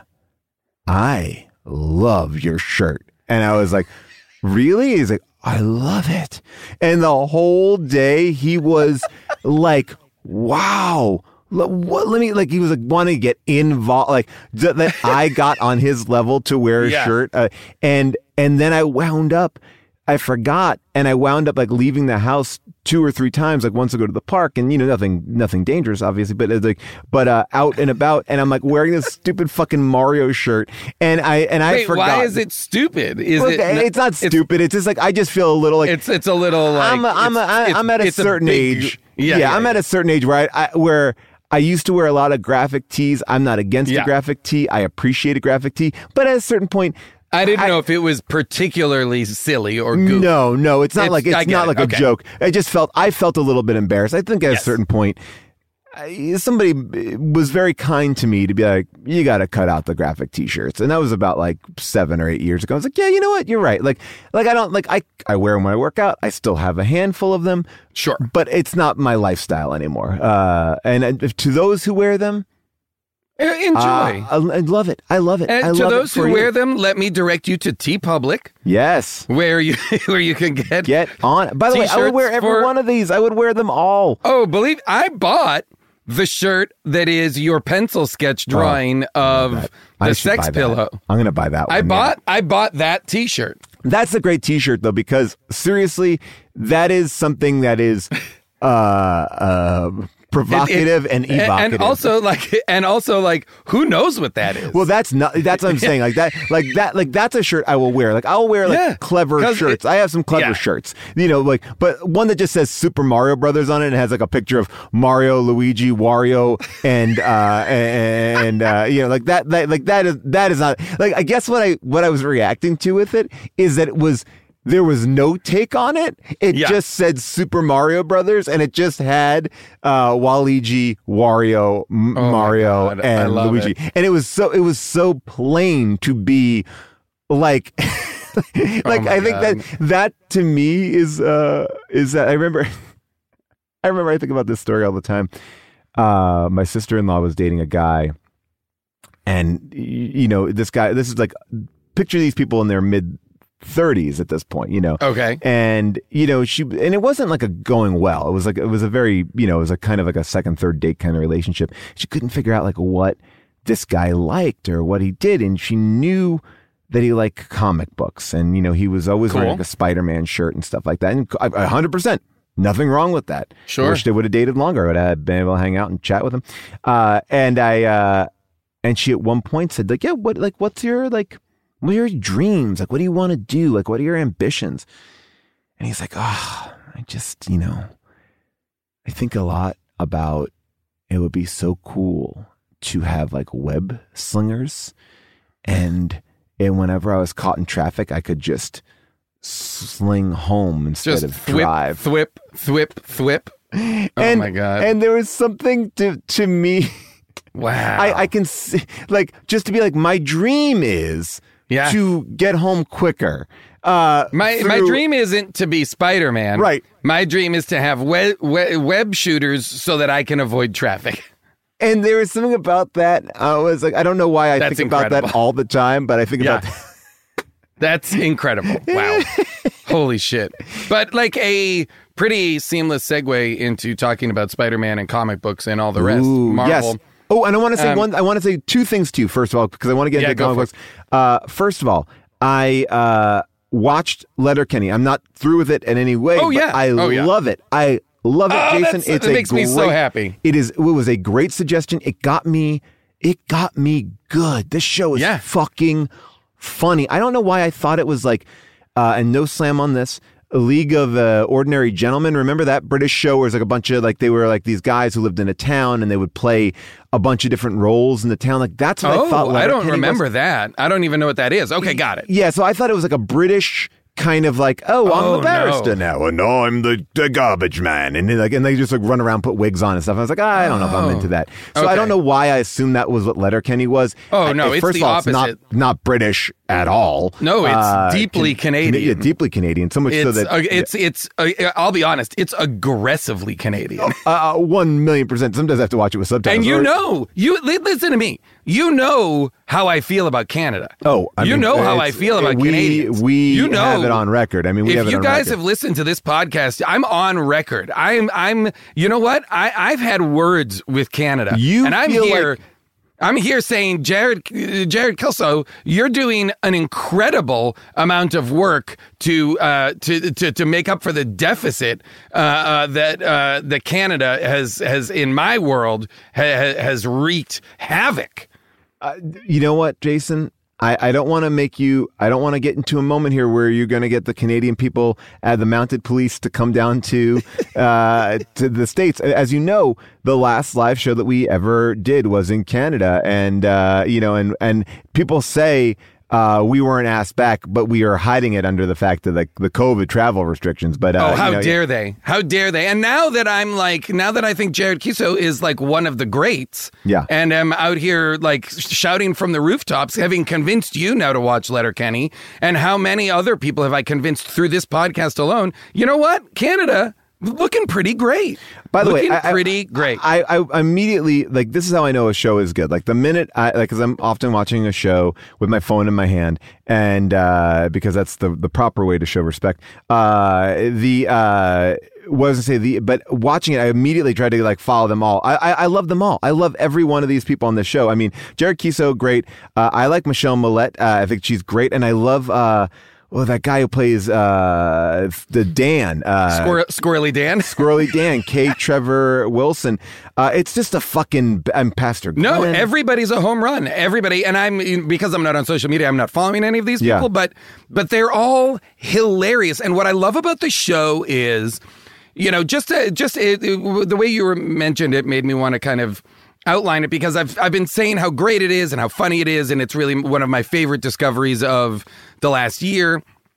[SPEAKER 1] I love your shirt." And I was like, really? He's like, I love it. And the whole day he was like, wow. Let, what, let me like he was like wanting to get involved, like th- that I got on his level to wear a
[SPEAKER 10] Yeah.
[SPEAKER 1] shirt, uh, and and then I wound up, I forgot, and I wound up like leaving the house two or three times, like once to go to the park, and you know nothing nothing dangerous obviously, but it's like but uh, out and about, and I'm like wearing this stupid fucking Mario shirt, and I and I
[SPEAKER 10] Wait,
[SPEAKER 1] forgot.
[SPEAKER 10] why is it stupid? Is
[SPEAKER 1] Look,
[SPEAKER 10] it?
[SPEAKER 1] it's not stupid. It's, just like I just feel a little like
[SPEAKER 10] It's it's a little like
[SPEAKER 1] I'm a, I'm, a,
[SPEAKER 10] it's-
[SPEAKER 1] I-
[SPEAKER 10] it's-
[SPEAKER 1] I'm at a
[SPEAKER 10] it's
[SPEAKER 1] certain
[SPEAKER 10] big-
[SPEAKER 1] age.
[SPEAKER 10] Yeah,
[SPEAKER 1] Yeah,
[SPEAKER 10] yeah,
[SPEAKER 1] I'm
[SPEAKER 10] yeah.
[SPEAKER 1] at a certain age where I, I where I used to wear a lot of graphic tees. I'm not against
[SPEAKER 10] Yeah.
[SPEAKER 1] a graphic tee. I appreciate a graphic tee, but at a certain point,
[SPEAKER 10] I didn't
[SPEAKER 1] I-
[SPEAKER 10] know if it was particularly silly or goofy.
[SPEAKER 1] no, no, it's not
[SPEAKER 10] It's-
[SPEAKER 1] like it's
[SPEAKER 10] I get
[SPEAKER 1] not
[SPEAKER 10] it.
[SPEAKER 1] like
[SPEAKER 10] Okay.
[SPEAKER 1] a joke. I just felt I felt a little bit embarrassed. I think at
[SPEAKER 10] Yes.
[SPEAKER 1] a certain point, I, somebody was very kind to me to be like, "You got to cut out the graphic T-shirts," and that was about like seven or eight years ago. I was like, "Yeah, you know what? You're right. Like, like I don't like I I wear them when I work out. I still have a handful of them,
[SPEAKER 10] Sure.
[SPEAKER 1] but it's not my lifestyle anymore. Uh, and uh, to those who wear them,
[SPEAKER 10] Uh, Enjoy.
[SPEAKER 1] uh, I, I love it. I love it. I
[SPEAKER 10] and to
[SPEAKER 1] love
[SPEAKER 10] those
[SPEAKER 1] it for
[SPEAKER 10] who
[SPEAKER 1] you.
[SPEAKER 10] wear them, let me direct you to T Public,
[SPEAKER 1] yes,
[SPEAKER 10] where you where you can get.
[SPEAKER 1] get on. By the way, I would
[SPEAKER 10] T-shirts
[SPEAKER 1] wear every
[SPEAKER 10] for-
[SPEAKER 1] one of these. I would wear them all.
[SPEAKER 10] Oh, believe I bought the shirt that is your pencil sketch drawing of
[SPEAKER 1] Oh, I
[SPEAKER 10] the
[SPEAKER 1] should buy
[SPEAKER 10] sex
[SPEAKER 1] that.
[SPEAKER 10] pillow.
[SPEAKER 1] I'm gonna buy that one.
[SPEAKER 10] I
[SPEAKER 1] yeah.
[SPEAKER 10] bought I bought that T-shirt.
[SPEAKER 1] That's a great T-shirt though, because seriously, that is something that is uh, uh, provocative and
[SPEAKER 10] And-
[SPEAKER 1] evocative.
[SPEAKER 10] and also like and also like who knows what that is?
[SPEAKER 1] well, that's not. That's what I'm saying. Like that. Like that. Like that's a shirt I will wear. Like I'll wear like
[SPEAKER 10] Yeah,
[SPEAKER 1] clever
[SPEAKER 10] 'cause
[SPEAKER 1] shirts.
[SPEAKER 10] it-
[SPEAKER 1] I have some clever
[SPEAKER 10] yeah.
[SPEAKER 1] shirts. You know, like but one that just says Super Mario Brothers on it and has like a picture of Mario, Luigi, Wario, and uh and uh you know like that. That like that is that is not like I guess what I what I was reacting to with it is that it was. There was no take on it. It
[SPEAKER 10] Yeah.
[SPEAKER 1] just said Super Mario Brothers, and it just had uh, Waluigi, Wario, M-
[SPEAKER 10] Oh my
[SPEAKER 1] Mario,
[SPEAKER 10] God, I
[SPEAKER 1] and
[SPEAKER 10] love
[SPEAKER 1] Luigi.
[SPEAKER 10] it.
[SPEAKER 1] And it was so it was so plain to be like, like
[SPEAKER 10] my
[SPEAKER 1] I think
[SPEAKER 10] God.
[SPEAKER 1] that that to me is uh is that I remember, I remember I think about this story all the time. Uh, my sister-in-law was dating a guy, and y- you know this guy. This is like picture these people in their mid thirties at this point, you know.
[SPEAKER 10] Okay.
[SPEAKER 1] And you know she and it wasn't like a going well. It was like it was a very you know it was a kind of like a second third date kind of relationship. She couldn't figure out like what this guy liked or what he did, and she knew that he liked comic books, and you know he was always wearing
[SPEAKER 10] Cool.
[SPEAKER 1] like a Spider-Man shirt and stuff like that. And a hundred percent. Nothing wrong with that.
[SPEAKER 10] Sure.
[SPEAKER 1] Wish they would have dated longer. I would have been able to hang out and chat with him. Uh, and I, uh, and she at one point said like, yeah, what, like, what's your, like, what are your dreams? Like, what do you want to do? Like, what are your ambitions? And he's like, oh, I just, you know, I think a lot about it would be so cool to have like web slingers. And, and whenever I was caught in traffic, I could just sling home instead
[SPEAKER 10] Just
[SPEAKER 1] of
[SPEAKER 10] thwip,
[SPEAKER 1] drive.
[SPEAKER 10] thwip, thwip, thwip. Oh
[SPEAKER 1] and,
[SPEAKER 10] my God.
[SPEAKER 1] And there was something to to me.
[SPEAKER 10] Wow.
[SPEAKER 1] I, I can see, like just to be like my dream is
[SPEAKER 10] Yeah.
[SPEAKER 1] to get home quicker. Uh,
[SPEAKER 10] My my
[SPEAKER 1] through-
[SPEAKER 10] dream isn't to be Spider-Man.
[SPEAKER 1] Right.
[SPEAKER 10] My dream is to have web, web, web shooters so that I can avoid traffic.
[SPEAKER 1] And there was something about that. I was like, I don't know why I
[SPEAKER 10] That's
[SPEAKER 1] think about
[SPEAKER 10] incredible.
[SPEAKER 1] that all the time, but I think
[SPEAKER 10] Yeah.
[SPEAKER 1] about that.
[SPEAKER 10] That's incredible. Wow. Holy shit. But like a pretty seamless segue into talking about Spider-Man and comic books and all the rest.
[SPEAKER 1] Ooh,
[SPEAKER 10] Marvel.
[SPEAKER 1] Yes. Oh, and I want to say
[SPEAKER 10] Um,
[SPEAKER 1] one. I want to say two things to you. First of all, because I want to get
[SPEAKER 10] Yeah,
[SPEAKER 1] into
[SPEAKER 10] go
[SPEAKER 1] comic
[SPEAKER 10] for
[SPEAKER 1] books. Uh, first of all, I uh, watched Letterkenny. I'm not through with it in any way.
[SPEAKER 10] Oh,
[SPEAKER 1] but
[SPEAKER 10] yeah.
[SPEAKER 1] I
[SPEAKER 10] Oh, yeah.
[SPEAKER 1] love it. I love it,
[SPEAKER 10] Oh,
[SPEAKER 1] Jason.
[SPEAKER 10] that's-
[SPEAKER 1] It's
[SPEAKER 10] that
[SPEAKER 1] a
[SPEAKER 10] makes me so
[SPEAKER 1] great-
[SPEAKER 10] happy.
[SPEAKER 1] It is. It was a great suggestion. It got me. It got me good. This show is
[SPEAKER 10] Yeah.
[SPEAKER 1] fucking funny. I don't know why I thought it was like, uh, and no slam on this, A League of uh, Ordinary Gentlemen. Remember that British show where it was like a bunch of like, they were like these guys who lived in a town and they would play a bunch of different roles in the town. Like that's what
[SPEAKER 10] Oh,
[SPEAKER 1] I thought.
[SPEAKER 10] I don't
[SPEAKER 1] Letterkenny
[SPEAKER 10] remember
[SPEAKER 1] was.
[SPEAKER 10] that. I don't even know what that is. Okay, got it.
[SPEAKER 1] Yeah, so I thought it was like a British kind of like, oh, I'm
[SPEAKER 10] Oh,
[SPEAKER 1] the barrister
[SPEAKER 10] no.
[SPEAKER 1] now, and no, I'm the, the garbage man, and then, like, and they just like run around, put wigs on and stuff. I was like, ah, I don't know if I'm
[SPEAKER 10] Oh.
[SPEAKER 1] into that. So
[SPEAKER 10] Okay.
[SPEAKER 1] I don't know why I assumed that was what Letterkenny was.
[SPEAKER 10] Oh,
[SPEAKER 1] I-
[SPEAKER 10] no, it's
[SPEAKER 1] first
[SPEAKER 10] the
[SPEAKER 1] of all, it's
[SPEAKER 10] opposite.
[SPEAKER 1] not not British at all.
[SPEAKER 10] No, it's
[SPEAKER 1] Uh,
[SPEAKER 10] deeply
[SPEAKER 1] Can-
[SPEAKER 10] Canadian.
[SPEAKER 1] yeah, deeply Canadian. So much so
[SPEAKER 10] It's,
[SPEAKER 1] that
[SPEAKER 10] uh, it's, it's, uh, I'll be honest, it's aggressively Canadian.
[SPEAKER 1] uh, one million percent. Sometimes I have to watch it with subtitles.
[SPEAKER 10] And you
[SPEAKER 1] Or-
[SPEAKER 10] know, you li- listen to me. You know how I feel about Canada.
[SPEAKER 1] Oh, I
[SPEAKER 10] you
[SPEAKER 1] mean,
[SPEAKER 10] know how I
[SPEAKER 1] it's-
[SPEAKER 10] feel about
[SPEAKER 1] we,
[SPEAKER 10] Canadians.
[SPEAKER 1] We
[SPEAKER 10] you know,
[SPEAKER 1] have it on record. I mean, we
[SPEAKER 10] if
[SPEAKER 1] have it
[SPEAKER 10] you
[SPEAKER 1] on
[SPEAKER 10] guys
[SPEAKER 1] record.
[SPEAKER 10] have listened to this podcast, I'm on record. I'm, I'm. You know what? I, I've had words with Canada,
[SPEAKER 1] You
[SPEAKER 10] and I'm
[SPEAKER 1] feel
[SPEAKER 10] here.
[SPEAKER 1] like-
[SPEAKER 10] I'm here saying, Jared, uh, Jared Kelso, you're doing an incredible amount of work to uh, to, to to make up for the deficit uh, uh, that uh, that Canada has has in my world ha- has wreaked havoc.
[SPEAKER 1] Uh, you know what, Jason? I, I don't want to make you, I don't want to get into a moment here where you're going to get the Canadian people at the mounted police to come down to, uh, to the States. As you know, the last live show that we ever did was in Canada. And, uh, you know, and, and people say, uh, we weren't asked back, but we are hiding it under the fact of the, the COVID travel restrictions. But, uh,
[SPEAKER 10] oh, how
[SPEAKER 1] you know,
[SPEAKER 10] dare they? How dare they? And now that I'm like, now that I think Jared Kiso is like one of the greats,
[SPEAKER 1] Yeah.
[SPEAKER 10] and I'm out here like shouting from the rooftops, having convinced you now to watch Letterkenny, and how many other people have I convinced through this podcast alone? You know what? Canada looking pretty great.
[SPEAKER 1] By the
[SPEAKER 10] looking
[SPEAKER 1] way, I,
[SPEAKER 10] pretty
[SPEAKER 1] I,
[SPEAKER 10] great.
[SPEAKER 1] I, I immediately like this is how I know a show is good. Like the minute I like, because I'm often watching a show with my phone in my hand, and uh, because that's the the proper way to show respect. Uh, the uh, what was I say? The but watching it, I immediately try to like follow them all. I, I I love them all. I love every one of these people on this show. I mean, Jared Kiso, great. Uh, I like Michelle Millette. Uh, I think she's great, and I love. Uh, Well, that guy who plays uh, the Dan. Uh,
[SPEAKER 10] Squir- Squirrely Dan.
[SPEAKER 1] Squirrely Dan, K. Trevor Wilson. Uh, it's just a fucking I'm Pastor
[SPEAKER 10] No,
[SPEAKER 1] Glenn.
[SPEAKER 10] everybody's a home run. Everybody, and I'm because I'm not on social media, I'm not following any of these
[SPEAKER 1] Yeah.
[SPEAKER 10] people, but but they're all hilarious. And what I love about the show is, you know, just to, just it, it- the way you were mentioned, it made me want to kind of outline it because I've I've been saying how great it is and how funny it is, and it's really one of my favorite discoveries of the last year.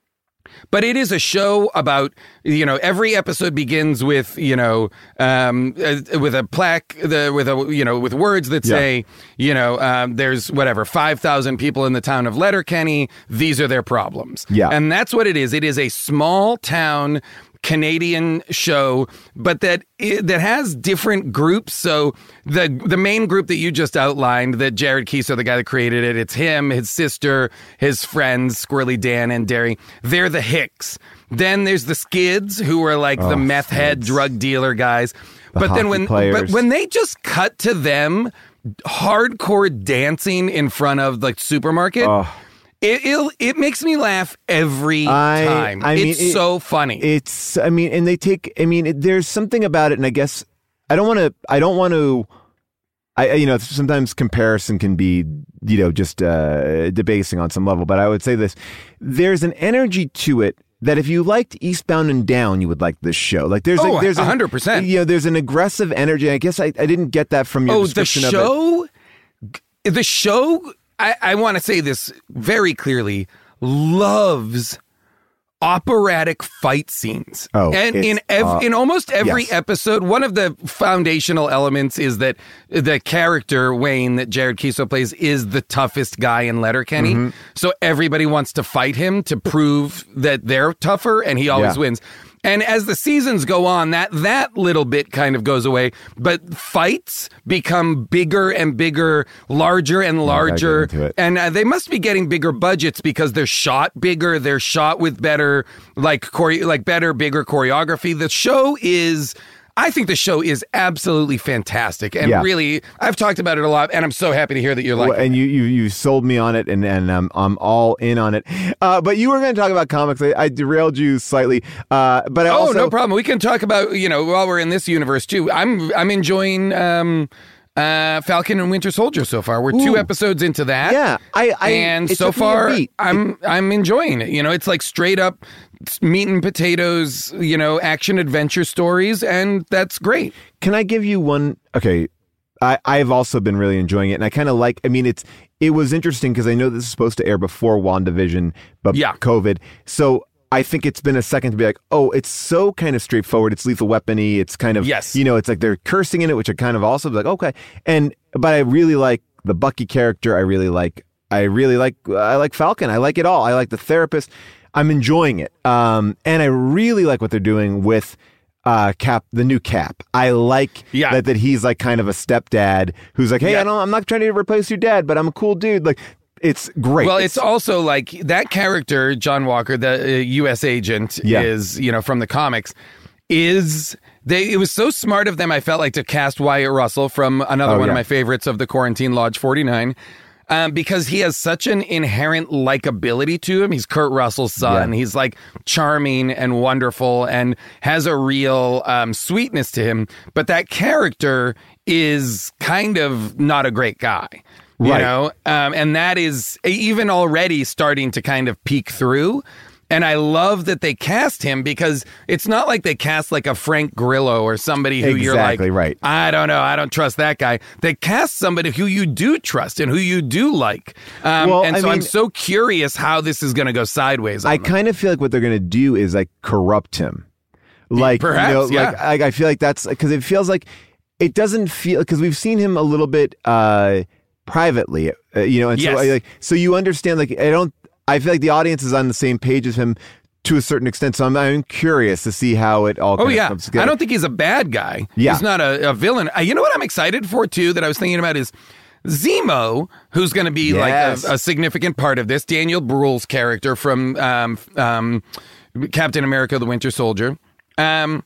[SPEAKER 10] But it is a show about, you know, every episode begins with, you know, um, uh, with a plaque, the, with a, you know, with words that say, you know, um, there's whatever, five thousand people in the town of Letterkenny. These are their problems.
[SPEAKER 1] Yeah.
[SPEAKER 10] And that's what it is. It is a small town Canadian show, but that that has different groups. So the the main group that you just outlined, that Jared Kiso, the guy that created it, it's him, his sister, his friends, Squirrely Dan and Derry. They're the Hicks. Then there's the Skids, who are like
[SPEAKER 1] Oh,
[SPEAKER 10] the meth head
[SPEAKER 1] Skids.
[SPEAKER 10] drug dealer guys.
[SPEAKER 1] The
[SPEAKER 10] but then
[SPEAKER 1] hockey
[SPEAKER 10] when
[SPEAKER 1] players.
[SPEAKER 10] but when they just cut to them hardcore dancing in front of like supermarket.
[SPEAKER 1] Oh.
[SPEAKER 10] It, it it makes me laugh every
[SPEAKER 1] I-
[SPEAKER 10] time.
[SPEAKER 1] I mean,
[SPEAKER 10] it's
[SPEAKER 1] it-
[SPEAKER 10] so funny.
[SPEAKER 1] It's, I mean, and they take, I mean, it, there's something about it, and I guess I don't want to, I don't want to, I, you know, sometimes comparison can be, you know, just uh, debasing on some level, but I would say this, there's an energy to it that if you liked Eastbound and Down, you would like this show. Like there's,
[SPEAKER 10] Oh,
[SPEAKER 1] like, there's
[SPEAKER 10] one hundred percent.
[SPEAKER 1] You know, there's an aggressive energy. I guess I, I didn't get that from your
[SPEAKER 10] Oh, the
[SPEAKER 1] description of it.
[SPEAKER 10] show, the show. I, I want to say this very clearly. Loves operatic fight scenes.
[SPEAKER 1] Oh,
[SPEAKER 10] and in
[SPEAKER 1] it's,
[SPEAKER 10] ev-
[SPEAKER 1] uh,
[SPEAKER 10] in almost every
[SPEAKER 1] yes.
[SPEAKER 10] episode, one of the foundational elements is that the character Wayne that Jared Kiso plays is the toughest guy in Letterkenny.
[SPEAKER 1] Mm-hmm.
[SPEAKER 10] So everybody wants to fight him to prove that they're tougher, and he always
[SPEAKER 1] Yeah.
[SPEAKER 10] wins. And as the seasons go on, that that little bit kind of goes away. But fights become bigger and bigger, larger and larger.
[SPEAKER 1] Yeah,
[SPEAKER 10] and uh, they must be getting bigger budgets because they're shot bigger. They're shot with better, like, chore- like better, bigger choreography. The show is... I think the show is absolutely fantastic, and
[SPEAKER 1] Yeah.
[SPEAKER 10] really, I've talked about it a lot, and I'm so happy to hear that you're like.
[SPEAKER 1] Well, and you, you you sold me on it, and and um, I'm all in on it. Uh, but you were going to talk about comics. I, I derailed you slightly, uh, but I
[SPEAKER 10] oh,
[SPEAKER 1] also,
[SPEAKER 10] no problem. We can talk about, you know, while we're in this universe too. I'm I'm enjoying um, uh, Falcon and Winter Soldier so far. We're
[SPEAKER 1] Ooh.
[SPEAKER 10] two episodes into that.
[SPEAKER 1] Yeah, I, I
[SPEAKER 10] and
[SPEAKER 1] it
[SPEAKER 10] so
[SPEAKER 1] took me a
[SPEAKER 10] far
[SPEAKER 1] beat.
[SPEAKER 10] I'm I'm enjoying it. You know, it's like straight up meat and potatoes, you know, action adventure stories, and that's great.
[SPEAKER 1] Can I give you one? Okay, I I've also been really enjoying it, and I kind of like. I mean, it's it was interesting because I know this is supposed to air before WandaVision, but
[SPEAKER 10] Yeah.
[SPEAKER 1] COVID. So I think it's been a second to be like, oh, it's so kind of straightforward. It's Lethal Weapon-y. It's kind of,
[SPEAKER 10] Yes.
[SPEAKER 1] you know, it's like they're cursing in it, which I kind of also like, okay. And, but I really like the Bucky character. I really like, I really like, I like Falcon. I like it all. I like the therapist. I'm enjoying it. Um, and I really like what they're doing with uh, Cap, the new Cap. I like
[SPEAKER 10] Yeah.
[SPEAKER 1] that, that he's like kind of a stepdad who's like, hey,
[SPEAKER 10] Yeah.
[SPEAKER 1] I don't, I'm not trying to replace your dad, but I'm a cool dude. Like, it's great.
[SPEAKER 10] Well, it's also like that character, John Walker, the uh, U S agent,
[SPEAKER 1] Yeah.
[SPEAKER 10] is, you know, from the comics, is they. It was so smart of them, I felt like, to cast Wyatt Russell from another
[SPEAKER 1] Oh,
[SPEAKER 10] one
[SPEAKER 1] yeah.
[SPEAKER 10] of my favorites of the Quarantine Lodge forty-nine. Um, because he has such an inherent likability to him. He's Kurt Russell's son.
[SPEAKER 1] Yeah.
[SPEAKER 10] He's like charming and wonderful and has a real um, sweetness to him. But that character is kind of not a great guy. You
[SPEAKER 1] Right.
[SPEAKER 10] know, um, and that is even already starting to kind of peek through. And I love that they cast him because it's not like they cast like a Frank Grillo or somebody who you're like,
[SPEAKER 1] Exactly right.
[SPEAKER 10] I don't know, I don't trust that guy. They cast somebody who you do trust and who you do like. Um,
[SPEAKER 1] Well,
[SPEAKER 10] and
[SPEAKER 1] I
[SPEAKER 10] so I'm
[SPEAKER 1] mean-
[SPEAKER 10] so curious how this is going to go sideways. On
[SPEAKER 1] I
[SPEAKER 10] them.
[SPEAKER 1] kind of feel like what they're going to do is like corrupt him. Like,
[SPEAKER 10] Perhaps,
[SPEAKER 1] you know,
[SPEAKER 10] yeah.
[SPEAKER 1] like I, I feel like that's because it feels like it doesn't feel because we've seen him a little bit uh, privately, uh, you know, and so
[SPEAKER 10] Yes.
[SPEAKER 1] I, like so you understand. Like I don't, I feel like the audience is on the same page as him to a certain extent. So I'm, I'm curious to see how it all.
[SPEAKER 10] Oh
[SPEAKER 1] kind of
[SPEAKER 10] yeah,
[SPEAKER 1] comes together.
[SPEAKER 10] I don't think he's a bad guy.
[SPEAKER 1] Yeah.
[SPEAKER 10] He's not a, a villain. Uh, you know what I'm excited for too? That I was thinking about is Zemo, who's going to be
[SPEAKER 1] Yes.
[SPEAKER 10] like a, a significant part of this. Daniel Bruhl's character from um, um, Captain America: The Winter Soldier, um,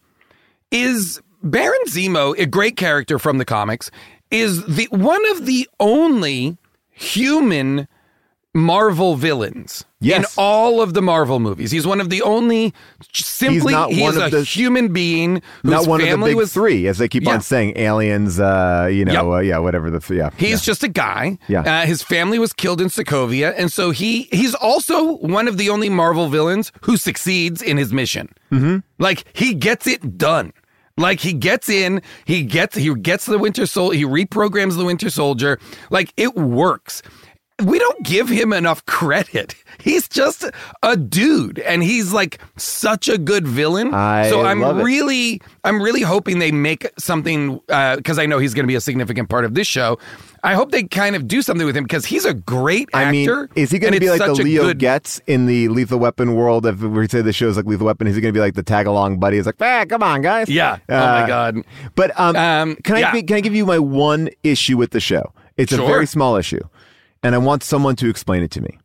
[SPEAKER 10] is Baron Zemo, a great character from the comics, is the one of the only human Marvel villains
[SPEAKER 1] Yes.
[SPEAKER 10] in all of the Marvel movies. He's one of the only. Simply,
[SPEAKER 1] not
[SPEAKER 10] he
[SPEAKER 1] one
[SPEAKER 10] is
[SPEAKER 1] of
[SPEAKER 10] a
[SPEAKER 1] the-
[SPEAKER 10] human being whose
[SPEAKER 1] Not one of the
[SPEAKER 10] family
[SPEAKER 1] big
[SPEAKER 10] was.
[SPEAKER 1] three, as they keep
[SPEAKER 10] Yeah.
[SPEAKER 1] on saying, aliens. Uh, you know,
[SPEAKER 10] Yep.
[SPEAKER 1] uh, yeah, whatever the yeah.
[SPEAKER 10] He's
[SPEAKER 1] yeah.
[SPEAKER 10] just a guy.
[SPEAKER 1] Yeah.
[SPEAKER 10] Uh, his family was killed in Sokovia, and so he he's also one of the only Marvel villains who succeeds in his mission. Mm-hmm. Like he gets it done. Like he gets in, he gets he gets the Winter Soldier, he reprograms the Winter Soldier. Like it works. We don't give him enough credit. He's just a dude, and he's like such a good villain.
[SPEAKER 1] I
[SPEAKER 10] so I'm
[SPEAKER 1] love it.
[SPEAKER 10] really, I'm really hoping they make something because I know he's going to be a significant part of this show. I hope they kind of do something with him because he's a great actor.
[SPEAKER 1] I mean, is he going to
[SPEAKER 10] and
[SPEAKER 1] be
[SPEAKER 10] it's
[SPEAKER 1] like the
[SPEAKER 10] such a
[SPEAKER 1] Leo
[SPEAKER 10] good-
[SPEAKER 1] Getz in the Lethal Weapon world? If we say the show's like Lethal Weapon, is he going to be like the tag along buddy? It's like, ah, come on, guys.
[SPEAKER 10] Yeah. oh
[SPEAKER 1] Uh,
[SPEAKER 10] my God.
[SPEAKER 1] But um,
[SPEAKER 10] Um,
[SPEAKER 1] can I
[SPEAKER 10] yeah.
[SPEAKER 1] be- can I give you my one issue with the show? It's
[SPEAKER 10] Sure.
[SPEAKER 1] a very small issue, and I want someone to explain it to me.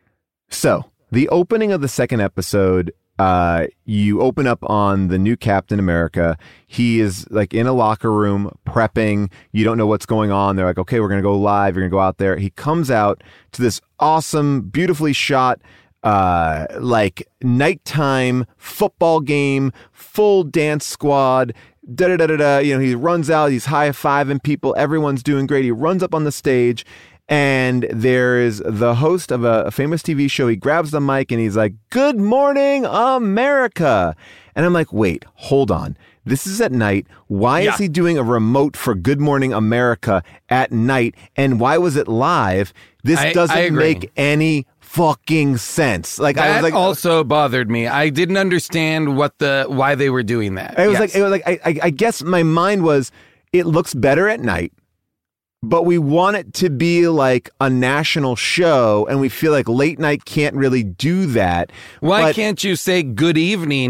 [SPEAKER 1] So the opening of the second episode, uh, you open up on the new Captain America. He is like in a locker room prepping. You don't know what's going on. They're like, okay, we're going to go live. You're going to go out there. He comes out to this awesome, beautifully shot, uh, like nighttime football game, full dance squad. Da da da da da. You know, he runs out. He's high fiving people. Everyone's doing great. He runs up on the stage. And there is the host of a, a famous T V show. He grabs the mic and he's like, "Good morning, America." And I'm like, wait, hold on. This is at night. Why
[SPEAKER 10] Yeah.
[SPEAKER 1] is he doing a remote for Good Morning America at night? And why was it live? This
[SPEAKER 10] I-
[SPEAKER 1] doesn't
[SPEAKER 10] I agree.
[SPEAKER 1] make any fucking sense. Like I
[SPEAKER 10] That
[SPEAKER 1] was like,
[SPEAKER 10] also bothered me. I didn't understand what the why they were doing that.
[SPEAKER 1] it was
[SPEAKER 10] Yes.
[SPEAKER 1] like, it was like, I, I, I guess my mind was, it looks better at night. But we want it to be like a national show, and we feel like late night can't really do that.
[SPEAKER 10] Why
[SPEAKER 1] But
[SPEAKER 10] can't you say good evening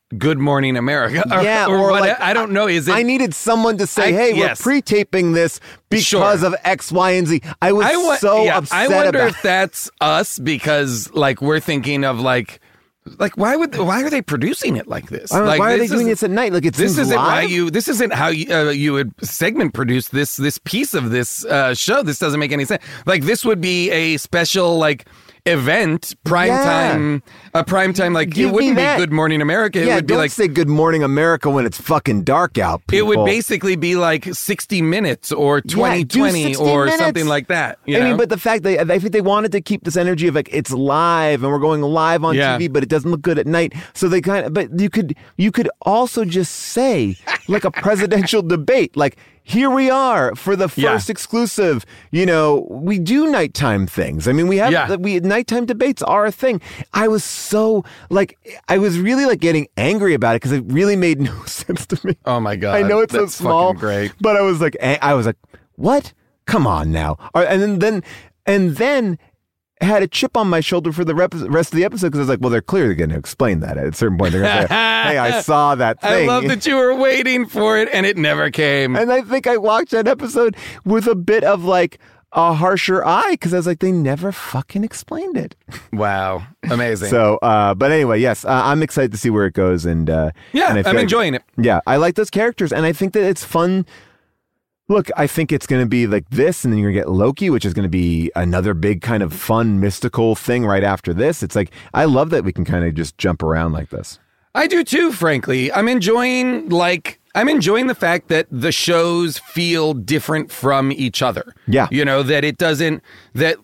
[SPEAKER 10] Good Morning America. Or,
[SPEAKER 1] yeah,
[SPEAKER 10] or,
[SPEAKER 1] or
[SPEAKER 10] what?
[SPEAKER 1] like,
[SPEAKER 10] I don't know. Is it?
[SPEAKER 1] I needed someone to say,
[SPEAKER 10] I-
[SPEAKER 1] "Hey,
[SPEAKER 10] yes.
[SPEAKER 1] we're pre-taping this because
[SPEAKER 10] Sure.
[SPEAKER 1] of X, Y, and Z." I was
[SPEAKER 10] I wa-
[SPEAKER 1] so
[SPEAKER 10] yeah,
[SPEAKER 1] upset
[SPEAKER 10] I wonder
[SPEAKER 1] about.
[SPEAKER 10] if that's us because, like, we're thinking of like, like why would why are they producing it like this?
[SPEAKER 1] I'm like,
[SPEAKER 10] like,
[SPEAKER 1] why are they
[SPEAKER 10] this
[SPEAKER 1] doing
[SPEAKER 10] is-
[SPEAKER 1] this at night? Like, it
[SPEAKER 10] This
[SPEAKER 1] seems
[SPEAKER 10] isn't how
[SPEAKER 1] live.
[SPEAKER 10] you. This isn't how you uh, you would segment produce this this piece of this uh, show. This doesn't make any sense. Like, this would be a special like event, prime
[SPEAKER 1] Yeah.
[SPEAKER 10] time, a prime time. Like,
[SPEAKER 1] Give
[SPEAKER 10] it wouldn't
[SPEAKER 1] me
[SPEAKER 10] be
[SPEAKER 1] that.
[SPEAKER 10] Good Morning America. It
[SPEAKER 1] yeah,
[SPEAKER 10] would be
[SPEAKER 1] don't
[SPEAKER 10] like
[SPEAKER 1] say "Good Morning America" when it's fucking dark out.
[SPEAKER 10] it would
[SPEAKER 1] people.
[SPEAKER 10] basically be like sixty minutes or
[SPEAKER 1] Yeah,
[SPEAKER 10] twenty
[SPEAKER 1] do
[SPEAKER 10] twenty
[SPEAKER 1] sixty
[SPEAKER 10] or
[SPEAKER 1] minutes.
[SPEAKER 10] something like that. You
[SPEAKER 1] I
[SPEAKER 10] know?
[SPEAKER 1] mean, but the fact that I think they wanted to keep this energy of like it's live and we're going live on
[SPEAKER 10] Yeah.
[SPEAKER 1] T V, but it doesn't look good at night. So they kind of, but you could you could also just say like a presidential debate, like here we are for the
[SPEAKER 10] Yeah.
[SPEAKER 1] first exclusive. You know, we do nighttime things. I mean, we have
[SPEAKER 10] Yeah.
[SPEAKER 1] we nighttime debates are a thing. I was so like I was really like getting angry about it because it really made no sense to me.
[SPEAKER 10] oh my god,
[SPEAKER 1] I know it's
[SPEAKER 10] that's
[SPEAKER 1] so small,
[SPEAKER 10] fucking great.
[SPEAKER 1] but I was like, I was like, what? Come on now. All right, and then, then and then had a chip on my shoulder for the rep- rest of the episode because I was like, well, they're clearly going to explain that at a certain point. They're going to say, hey, I saw that
[SPEAKER 10] I
[SPEAKER 1] thing.
[SPEAKER 10] love that you were waiting for it and it never came.
[SPEAKER 1] And I think I watched that episode with a bit of like a harsher eye because I was like, they never fucking explained it.
[SPEAKER 10] Wow, amazing.
[SPEAKER 1] So, uh, but anyway, yes, uh, I'm excited to see where it goes. And uh,
[SPEAKER 10] yeah,
[SPEAKER 1] and I feel
[SPEAKER 10] I'm
[SPEAKER 1] like-
[SPEAKER 10] enjoying it.
[SPEAKER 1] Yeah, I like those characters, and I think that it's fun. Look, I think it's going to be like this, and then you're going to get Loki, which is going to be another big kind of fun, mystical thing right after this. It's like, I love that we can kind of just jump around like this.
[SPEAKER 10] I do too, frankly. I'm enjoying like I'm enjoying the fact that the shows feel different from each other.
[SPEAKER 1] Yeah.
[SPEAKER 10] You know, that it doesn't that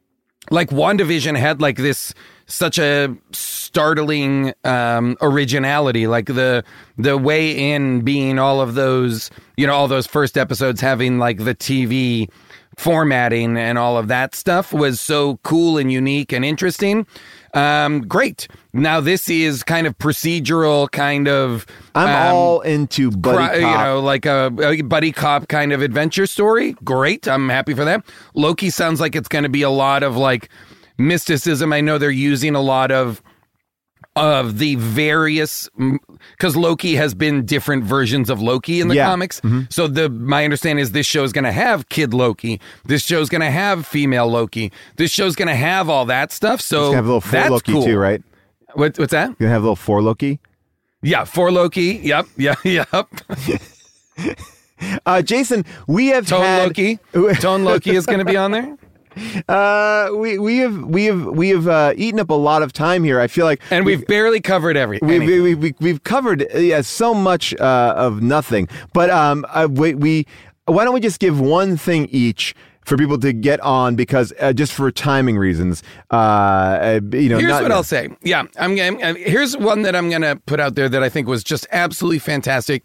[SPEAKER 10] like WandaVision had like this such a startling um originality, like the the way in being all of those, you know, all those first episodes having like the T V formatting and all of that stuff was so cool and unique and interesting. Um, great. Now this is kind of procedural, kind of.
[SPEAKER 1] I'm
[SPEAKER 10] um,
[SPEAKER 1] all into buddy
[SPEAKER 10] cri-
[SPEAKER 1] cop.
[SPEAKER 10] You know, like a, a buddy cop kind of adventure story. Great. I'm happy for that. Loki sounds like it's going to be a lot of like mysticism. I know they're using a lot of of the various, because Loki has been different versions of Loki in the
[SPEAKER 1] Yeah.
[SPEAKER 10] comics.
[SPEAKER 1] Mm-hmm.
[SPEAKER 10] So the my understanding is this show is going to have Kid Loki. This show is going to have female Loki. This show is going to have all that stuff. So
[SPEAKER 1] It's gonna have a little four
[SPEAKER 10] that's
[SPEAKER 1] Loki
[SPEAKER 10] cool.
[SPEAKER 1] too, right?
[SPEAKER 10] What, what's that?
[SPEAKER 1] You're gonna have a little four Loki.
[SPEAKER 10] Yeah, for Loki. Yep, yeah, yep.
[SPEAKER 1] Uh, Jason, we have
[SPEAKER 10] Tone
[SPEAKER 1] had
[SPEAKER 10] Loki. Tone Loki is going to be on there.
[SPEAKER 1] Uh, we we have we have we have uh, eaten up a lot of time here. I feel like,
[SPEAKER 10] And we've barely covered every.
[SPEAKER 1] we,
[SPEAKER 10] anything.
[SPEAKER 1] we, we, we, we've covered uh, yeah, so much uh, of nothing. But um, uh, we, we why don't we just give one thing each for people to get on, because uh, just for timing reasons, uh, uh, you know.
[SPEAKER 10] Here's
[SPEAKER 1] not,
[SPEAKER 10] what I'll say. Yeah, I'm going. Here's one that I'm going to put out there that I think was just absolutely fantastic.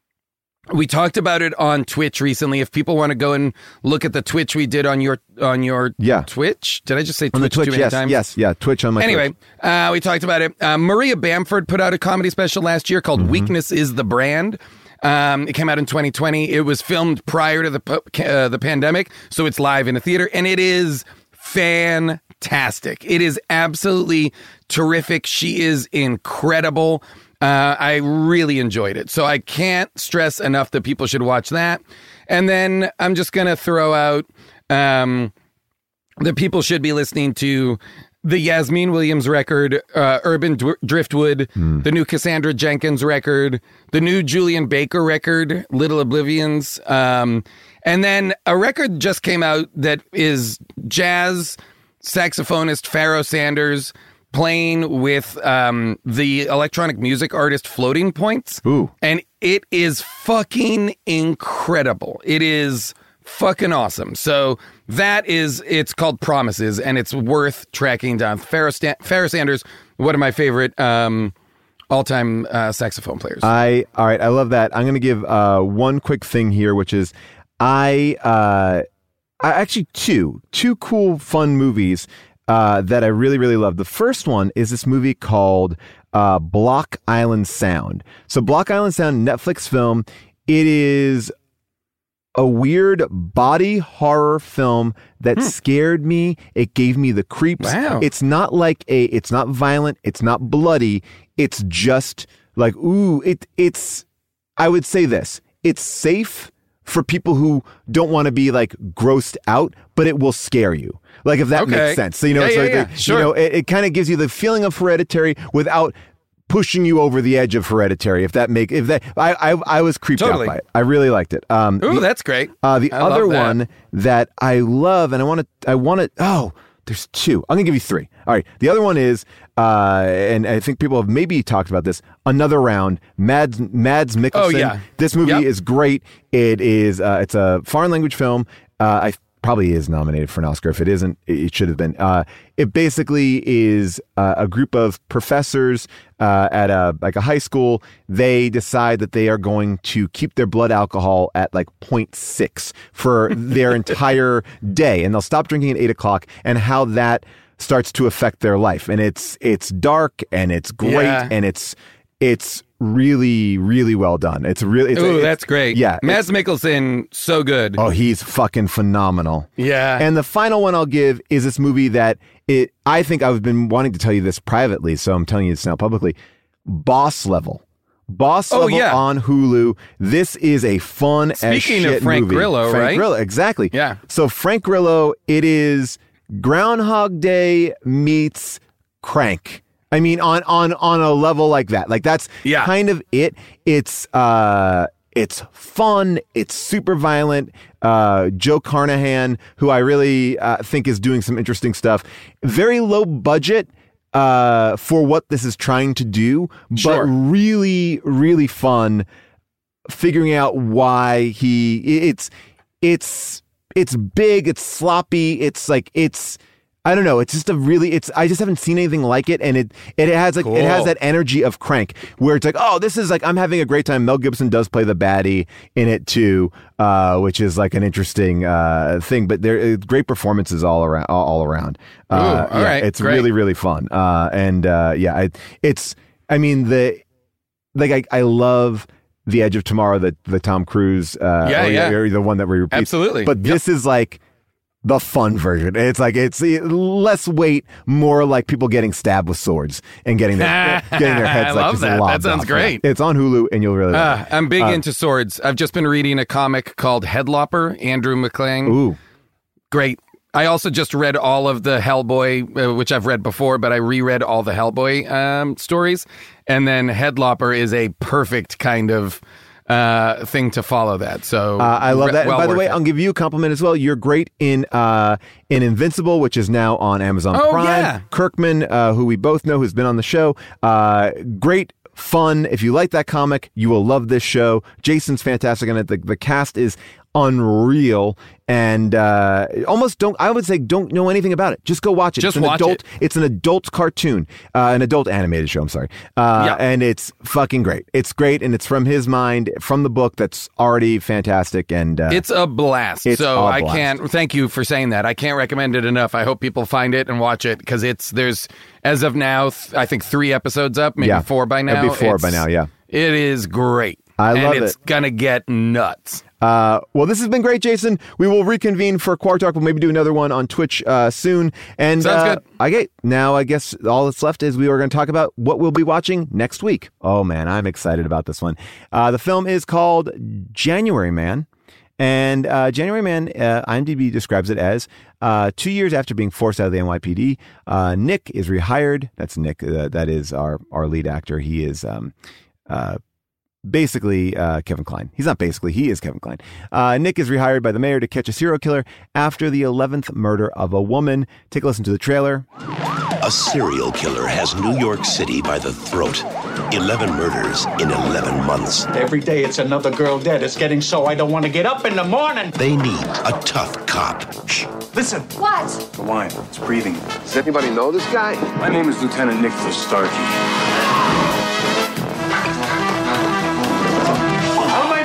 [SPEAKER 10] We talked about it on Twitch recently. If people want to go and look at the Twitch we did on your on your
[SPEAKER 1] Yeah.
[SPEAKER 10] Twitch, did I just say Twitch,
[SPEAKER 1] on the Twitch,
[SPEAKER 10] too many
[SPEAKER 1] yes,
[SPEAKER 10] times?
[SPEAKER 1] yes, yeah, Twitch on my.
[SPEAKER 10] Anyway,
[SPEAKER 1] Twitch.
[SPEAKER 10] uh, we talked about it. Uh, Maria Bamford put out a comedy special last year called
[SPEAKER 1] Mm-hmm.
[SPEAKER 10] "Weakness is the Brand." Um, it came out in twenty twenty. It was filmed prior to the po- uh, the pandemic, so it's live in a theater, and it is fantastic. It is absolutely terrific. She is incredible. Uh, I really enjoyed it. So I can't stress enough that people should watch that. And then I'm just going to throw out um, that people should be listening to the Yasmin Williams record, uh, Urban Dw- Driftwood,
[SPEAKER 1] Hmm.
[SPEAKER 10] the new Cassandra Jenkins record, the new Julian Baker record, Little Oblivions. Um, and then a record just came out that is jazz saxophonist Pharoah Sanders playing with um, the electronic music artist Floating Points.
[SPEAKER 1] Ooh.
[SPEAKER 10] And it is fucking incredible. It is fucking awesome. So that is, it's called Promises, and it's worth tracking down. Pharoah, Stan- Pharoah Sanders, one of my favorite um, all-time uh, saxophone players.
[SPEAKER 1] I all right. I love that. I'm going to give uh, one quick thing here, which is I, uh, I actually two two cool fun movies uh, that I really really love. The first one is this movie called uh, Block Island Sound. So Block Island Sound, Netflix film. It is a weird body horror film that
[SPEAKER 10] Hmm.
[SPEAKER 1] scared me. It gave me the creeps.
[SPEAKER 10] Wow.
[SPEAKER 1] It's not like a, it's not violent. It's not bloody. It's just like, ooh, it it's, I would say this, it's safe for people who don't want to be like grossed out, but it will scare you. Like if that
[SPEAKER 10] Okay.
[SPEAKER 1] makes sense. So, you know,
[SPEAKER 10] Yeah,
[SPEAKER 1] it's
[SPEAKER 10] yeah,
[SPEAKER 1] like,
[SPEAKER 10] yeah.
[SPEAKER 1] the-
[SPEAKER 10] Sure.
[SPEAKER 1] you know, it, it kind of gives you the feeling of Hereditary without pushing you over the edge of Hereditary. If that make, if that, I, I, I was creeped
[SPEAKER 10] Totally.
[SPEAKER 1] out by it. I really liked it. Um,
[SPEAKER 10] Ooh,
[SPEAKER 1] the-
[SPEAKER 10] that's great.
[SPEAKER 1] uh, the
[SPEAKER 10] I love
[SPEAKER 1] other
[SPEAKER 10] that.
[SPEAKER 1] one that I love, and I want to, I want to, oh, there's two. I'm going to give you three. All right. The other one is, uh, and I think people have maybe talked about this, Another Round, Mads, Mads Mikkelsen.
[SPEAKER 10] Oh, yeah.
[SPEAKER 1] This movie
[SPEAKER 10] Yep.
[SPEAKER 1] is great. It is, uh, it's a foreign language film. Uh, I probably is nominated for an Oscar. If it isn't, it should have been. Uh, it basically is uh, a group of professors uh, at a like a high school. They decide that they are going to keep their blood alcohol at like zero point six for their entire day, and they'll stop drinking at eight o'clock. And how that starts to affect their life, and it's it's dark and it's great
[SPEAKER 10] Yeah.
[SPEAKER 1] and it's it's really really well done. It's really it's,
[SPEAKER 10] Ooh,
[SPEAKER 1] it's-
[SPEAKER 10] that's great.
[SPEAKER 1] Yeah,
[SPEAKER 10] Mads Mikkelsen, so good.
[SPEAKER 1] oh, he's fucking phenomenal.
[SPEAKER 10] Yeah.
[SPEAKER 1] And the final one I'll give is this movie that it I think I've been wanting to tell you this privately, so I'm telling you this now publicly. Boss Level. Boss
[SPEAKER 10] Oh,
[SPEAKER 1] Level
[SPEAKER 10] yeah.
[SPEAKER 1] on Hulu. This is a fun as
[SPEAKER 10] Speaking of
[SPEAKER 1] shit
[SPEAKER 10] Frank
[SPEAKER 1] movie.
[SPEAKER 10] Grillo,
[SPEAKER 1] Frank
[SPEAKER 10] right?
[SPEAKER 1] Grillo, exactly.
[SPEAKER 10] Yeah.
[SPEAKER 1] So Frank Grillo, it is Groundhog Day meets Crank. I mean, on on on a level like that. Like that's
[SPEAKER 10] Yeah.
[SPEAKER 1] kind of it. It's uh it's fun. It's super violent. Uh, Joe Carnahan, who I really uh, think is doing some interesting stuff. Very low budget uh, for what this is trying to do,
[SPEAKER 10] Sure.
[SPEAKER 1] but really, really fun. Figuring out why he it's it's it's big. It's sloppy. It's like it's. I don't know. It's just a really, it's, I just haven't seen anything like it. And it, it has like, it has
[SPEAKER 10] Cool.
[SPEAKER 1] that energy of Crank where it's like, oh, this is like, I'm having a great time. Mel Gibson does play the baddie in it too, uh, which is like an interesting, uh, thing, but there are great performances all around, all, all around. Uh,
[SPEAKER 10] Ooh, all
[SPEAKER 1] yeah,
[SPEAKER 10] right,
[SPEAKER 1] it's
[SPEAKER 10] great.
[SPEAKER 1] really, really fun. Uh, and, uh, yeah, I, it's, I mean, the, like, I, I love The Edge of Tomorrow, the, the Tom Cruise, uh,
[SPEAKER 10] Yeah,
[SPEAKER 1] or,
[SPEAKER 10] yeah.
[SPEAKER 1] or the one that we repeat.
[SPEAKER 10] Absolutely.
[SPEAKER 1] But
[SPEAKER 10] Yep.
[SPEAKER 1] this is like, the fun version. It's like it's less weight, more like people getting stabbed with swords and getting their getting their heads
[SPEAKER 10] I
[SPEAKER 1] like
[SPEAKER 10] love
[SPEAKER 1] just
[SPEAKER 10] that. That
[SPEAKER 1] lobbed
[SPEAKER 10] sounds
[SPEAKER 1] off.
[SPEAKER 10] great.
[SPEAKER 1] It's on Hulu, and you'll really.
[SPEAKER 10] Uh,
[SPEAKER 1] like it.
[SPEAKER 10] I'm big
[SPEAKER 1] Uh,
[SPEAKER 10] into swords. I've just been reading a comic called Headlopper, Andrew McClain.
[SPEAKER 1] Ooh,
[SPEAKER 10] Great. I also just read all of the Hellboy, uh, which I've read before, but I reread all the Hellboy um, stories. And then Headlopper is a perfect kind of uh, thing to follow that. So
[SPEAKER 1] uh, I love
[SPEAKER 10] re-
[SPEAKER 1] that.
[SPEAKER 10] well
[SPEAKER 1] and by the
[SPEAKER 10] worth
[SPEAKER 1] way,
[SPEAKER 10] it.
[SPEAKER 1] I'll give you a compliment as well. You're great in uh, in Invincible, which is now on Amazon
[SPEAKER 10] Oh,
[SPEAKER 1] Prime.
[SPEAKER 10] yeah.
[SPEAKER 1] Kirkman, uh, who we both know, who's been on the show. Uh, great. Fun. If you like that comic, you will love this show. Jason's fantastic in it. The, the cast is unreal, and uh, almost don't. I would say don't know anything about it. Just go watch it.
[SPEAKER 10] Just
[SPEAKER 1] it's an
[SPEAKER 10] watch
[SPEAKER 1] adult.
[SPEAKER 10] it.
[SPEAKER 1] It's an adult cartoon, uh, an adult animated show. I'm sorry, uh,
[SPEAKER 10] Yeah.
[SPEAKER 1] and it's fucking great. It's great, and it's from his mind, from the book. That's already fantastic, and uh,
[SPEAKER 10] It's a blast.
[SPEAKER 1] It's
[SPEAKER 10] so
[SPEAKER 1] a
[SPEAKER 10] I
[SPEAKER 1] blast.
[SPEAKER 10] can't thank you for saying that. I can't recommend it enough. I hope people find it and watch it because it's there's as of now th- I think three episodes up, maybe
[SPEAKER 1] Yeah.
[SPEAKER 10] four by now.
[SPEAKER 1] It'd be four
[SPEAKER 10] It's-
[SPEAKER 1] by now, yeah.
[SPEAKER 10] It is great.
[SPEAKER 1] I love
[SPEAKER 10] and it's
[SPEAKER 1] it.
[SPEAKER 10] gonna get nuts.
[SPEAKER 1] Uh, well, this has been great, Jason. We will reconvene for Quark Talk. We'll maybe do another one on Twitch uh, soon. And
[SPEAKER 10] Sounds
[SPEAKER 1] uh,
[SPEAKER 10] good.
[SPEAKER 1] Okay, now I guess all that's left is we are going to talk about what we'll be watching next week. Oh man, I'm excited about this one. Uh, the film is called January Man. And uh, January Man, uh, IMDb describes it as uh, two years after being forced out of the N Y P D, uh, Nick is rehired. That's Nick. Uh, that is our, our lead actor. He is um, uh, basically uh, Kevin Kline. He's not basically, he is Kevin Kline. Uh, Nick is rehired by the mayor to catch a serial killer after the eleventh murder of a woman. Take a listen to the trailer.
[SPEAKER 11] A serial killer has New York City by the throat. eleven murders in eleven months.
[SPEAKER 12] Every day it's another girl dead. It's getting so I don't want to get up in the morning.
[SPEAKER 11] They need a tough cop. Shh.
[SPEAKER 12] Listen.
[SPEAKER 13] What?
[SPEAKER 12] The wine. It's breathing.
[SPEAKER 2] Does anybody know this guy?
[SPEAKER 12] My name is Lieutenant Nicholas Starkey. How am I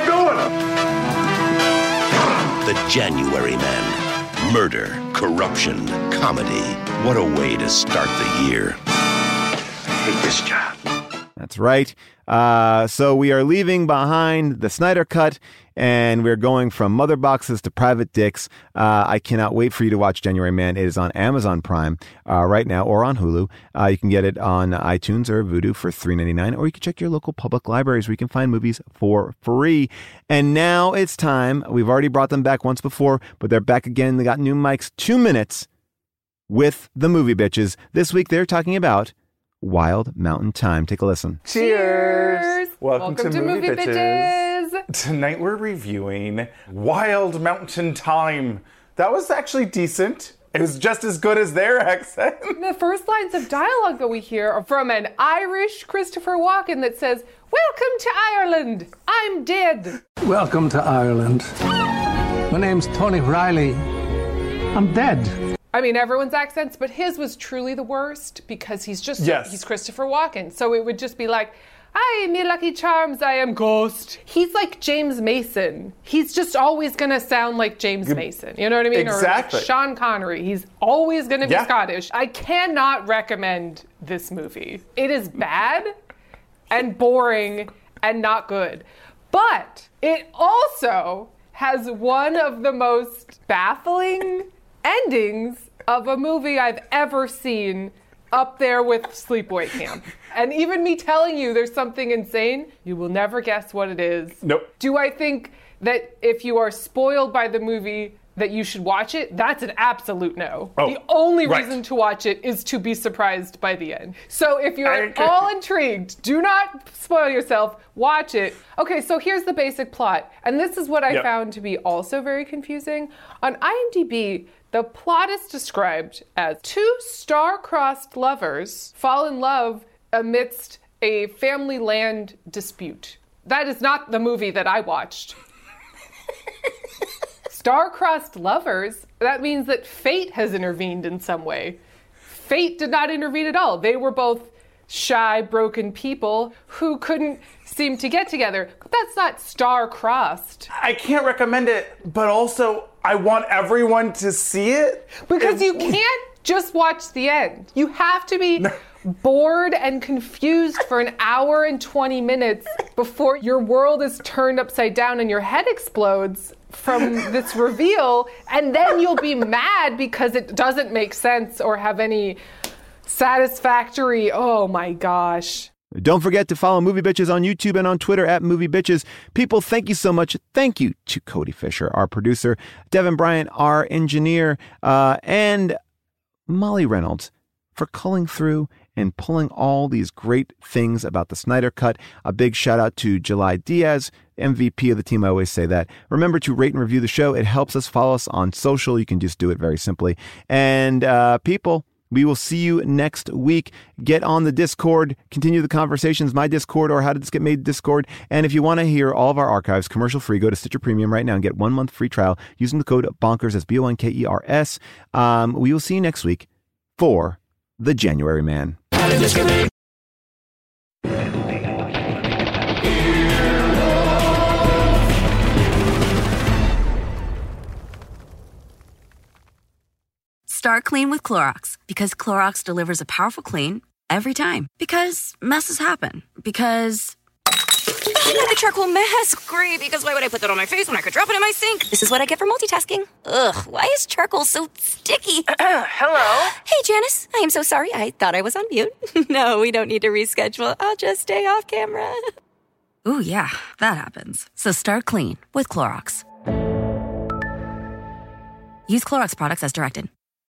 [SPEAKER 12] doing?
[SPEAKER 11] The January Man. Murder, corruption, comedy. What a way to start the year.
[SPEAKER 12] I hate this job.
[SPEAKER 1] That's right. Uh, so we are leaving behind the Snyder Cut and we're going from mother boxes to private dicks. Uh, I cannot wait for you to watch January Man. It is on Amazon Prime uh, right now, or on Hulu. Uh, you can get it on iTunes or Vudu for three ninety-nine, or you can check your local public libraries where you can find movies for free. And now it's time. We've already brought them back once before, but they're back again. They got new mics. Two minutes with the Movie Bitches. This week they're talking about Wild Mountain Thyme. Take a listen.
[SPEAKER 13] Cheers! Welcome,
[SPEAKER 14] Welcome
[SPEAKER 13] to,
[SPEAKER 14] to
[SPEAKER 13] Movie,
[SPEAKER 14] Movie
[SPEAKER 13] Bitches.
[SPEAKER 14] Bitches.
[SPEAKER 13] Tonight we're reviewing Wild Mountain Thyme. That was actually decent. It was just as good as their accent.
[SPEAKER 14] The first lines of dialogue that we hear are from an Irish Christopher Walken that says, "Welcome to Ireland. I'm dead."
[SPEAKER 15] Welcome to Ireland. My name's Tony Riley. I'm dead.
[SPEAKER 14] I mean, everyone's accents, but his was truly the worst because he's just,
[SPEAKER 13] yes.
[SPEAKER 14] he's Christopher Walken. So it would just be like, "Hi, me lucky charms, I am Ghost." He's like James Mason. He's just always going to sound like James Mason. You know what I mean?
[SPEAKER 13] Exactly.
[SPEAKER 14] Or like Sean Connery. He's always going to be
[SPEAKER 13] yeah.
[SPEAKER 14] Scottish. I cannot recommend this movie. It is bad and boring and not good. But it also has one of the most baffling endings of a movie I've ever seen, up there with Sleepaway Camp. And even me telling you there's something insane, you will never guess what it is.
[SPEAKER 13] Nope.
[SPEAKER 14] Do I think that if you are spoiled by the movie that you should watch it? That's an absolute no.
[SPEAKER 13] Oh,
[SPEAKER 14] the only
[SPEAKER 13] right.
[SPEAKER 14] reason to watch it is to be surprised by the end. So if you're at all intrigued, do not spoil yourself. Watch it. Okay, so here's the basic plot. And this is what I
[SPEAKER 13] yep.
[SPEAKER 14] found to be also very confusing. On IMDb, the plot is described as two star-crossed lovers fall in love amidst a family land dispute. That is not the movie that I watched. Star-crossed lovers, that means that fate has intervened in some way. Fate did not intervene at all. They were both shy, broken people who couldn't seem to get together. But that's not star-crossed.
[SPEAKER 13] I can't recommend it, but also I want everyone to see it.
[SPEAKER 14] Because you can't just watch the end. You have to be bored and confused for an hour and twenty minutes before your world is turned upside down and your head explodes from this reveal, and then you'll be mad because it doesn't make sense or have any satisfactory, oh my gosh.
[SPEAKER 1] Don't forget to follow Movie Bitches on YouTube and on Twitter at Movie Bitches. People, thank you so much. Thank you to Cody Fisher, our producer, Devin Bryant, our engineer, uh, and Molly Reynolds for culling through and pulling all these great things about the Snyder Cut. A big shout out to July Diaz, M V P of the team. I always say that. Remember to rate and review the show. It helps us. Follow us on social. You can just do it very simply. And uh, people, we will see you next week. Get on the Discord. Continue the conversations. My Discord, or How Did This Get Made Discord. And if you want to hear all of our archives commercial free, go to Stitcher Premium right now and get one month free trial using the code BONKERS. That's B O N K E R S. Um, we will see you next week for The January Man. How did this get made?
[SPEAKER 16] Start clean with Clorox, because Clorox delivers a powerful clean every time. Because messes happen. Because the charcoal mask. Great, because why would I put that on my face when I could drop it in my sink? This is what I get for multitasking. Ugh, why is charcoal so sticky?
[SPEAKER 17] Hello?
[SPEAKER 16] Hey, Janice. I am so sorry. I thought I was on mute. No, we don't need to reschedule. I'll just stay off camera. Ooh, yeah, that happens. So start clean with Clorox. Use Clorox products as directed.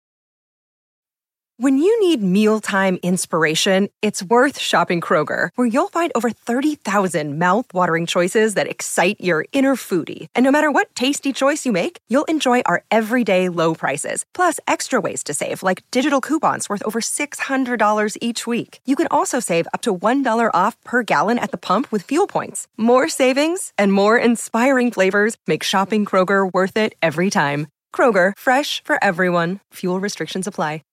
[SPEAKER 18] When you need mealtime inspiration, it's worth shopping Kroger, where you'll find over thirty thousand mouth-watering choices that excite your inner foodie. And no matter what tasty choice you make, you'll enjoy our everyday low prices, plus extra ways to save, like digital coupons worth over six hundred dollars each week. You can also save up to one dollar off per gallon at the pump with fuel points. More savings and more inspiring flavors make shopping Kroger worth it every time. Kroger, fresh for everyone. Fuel restrictions apply.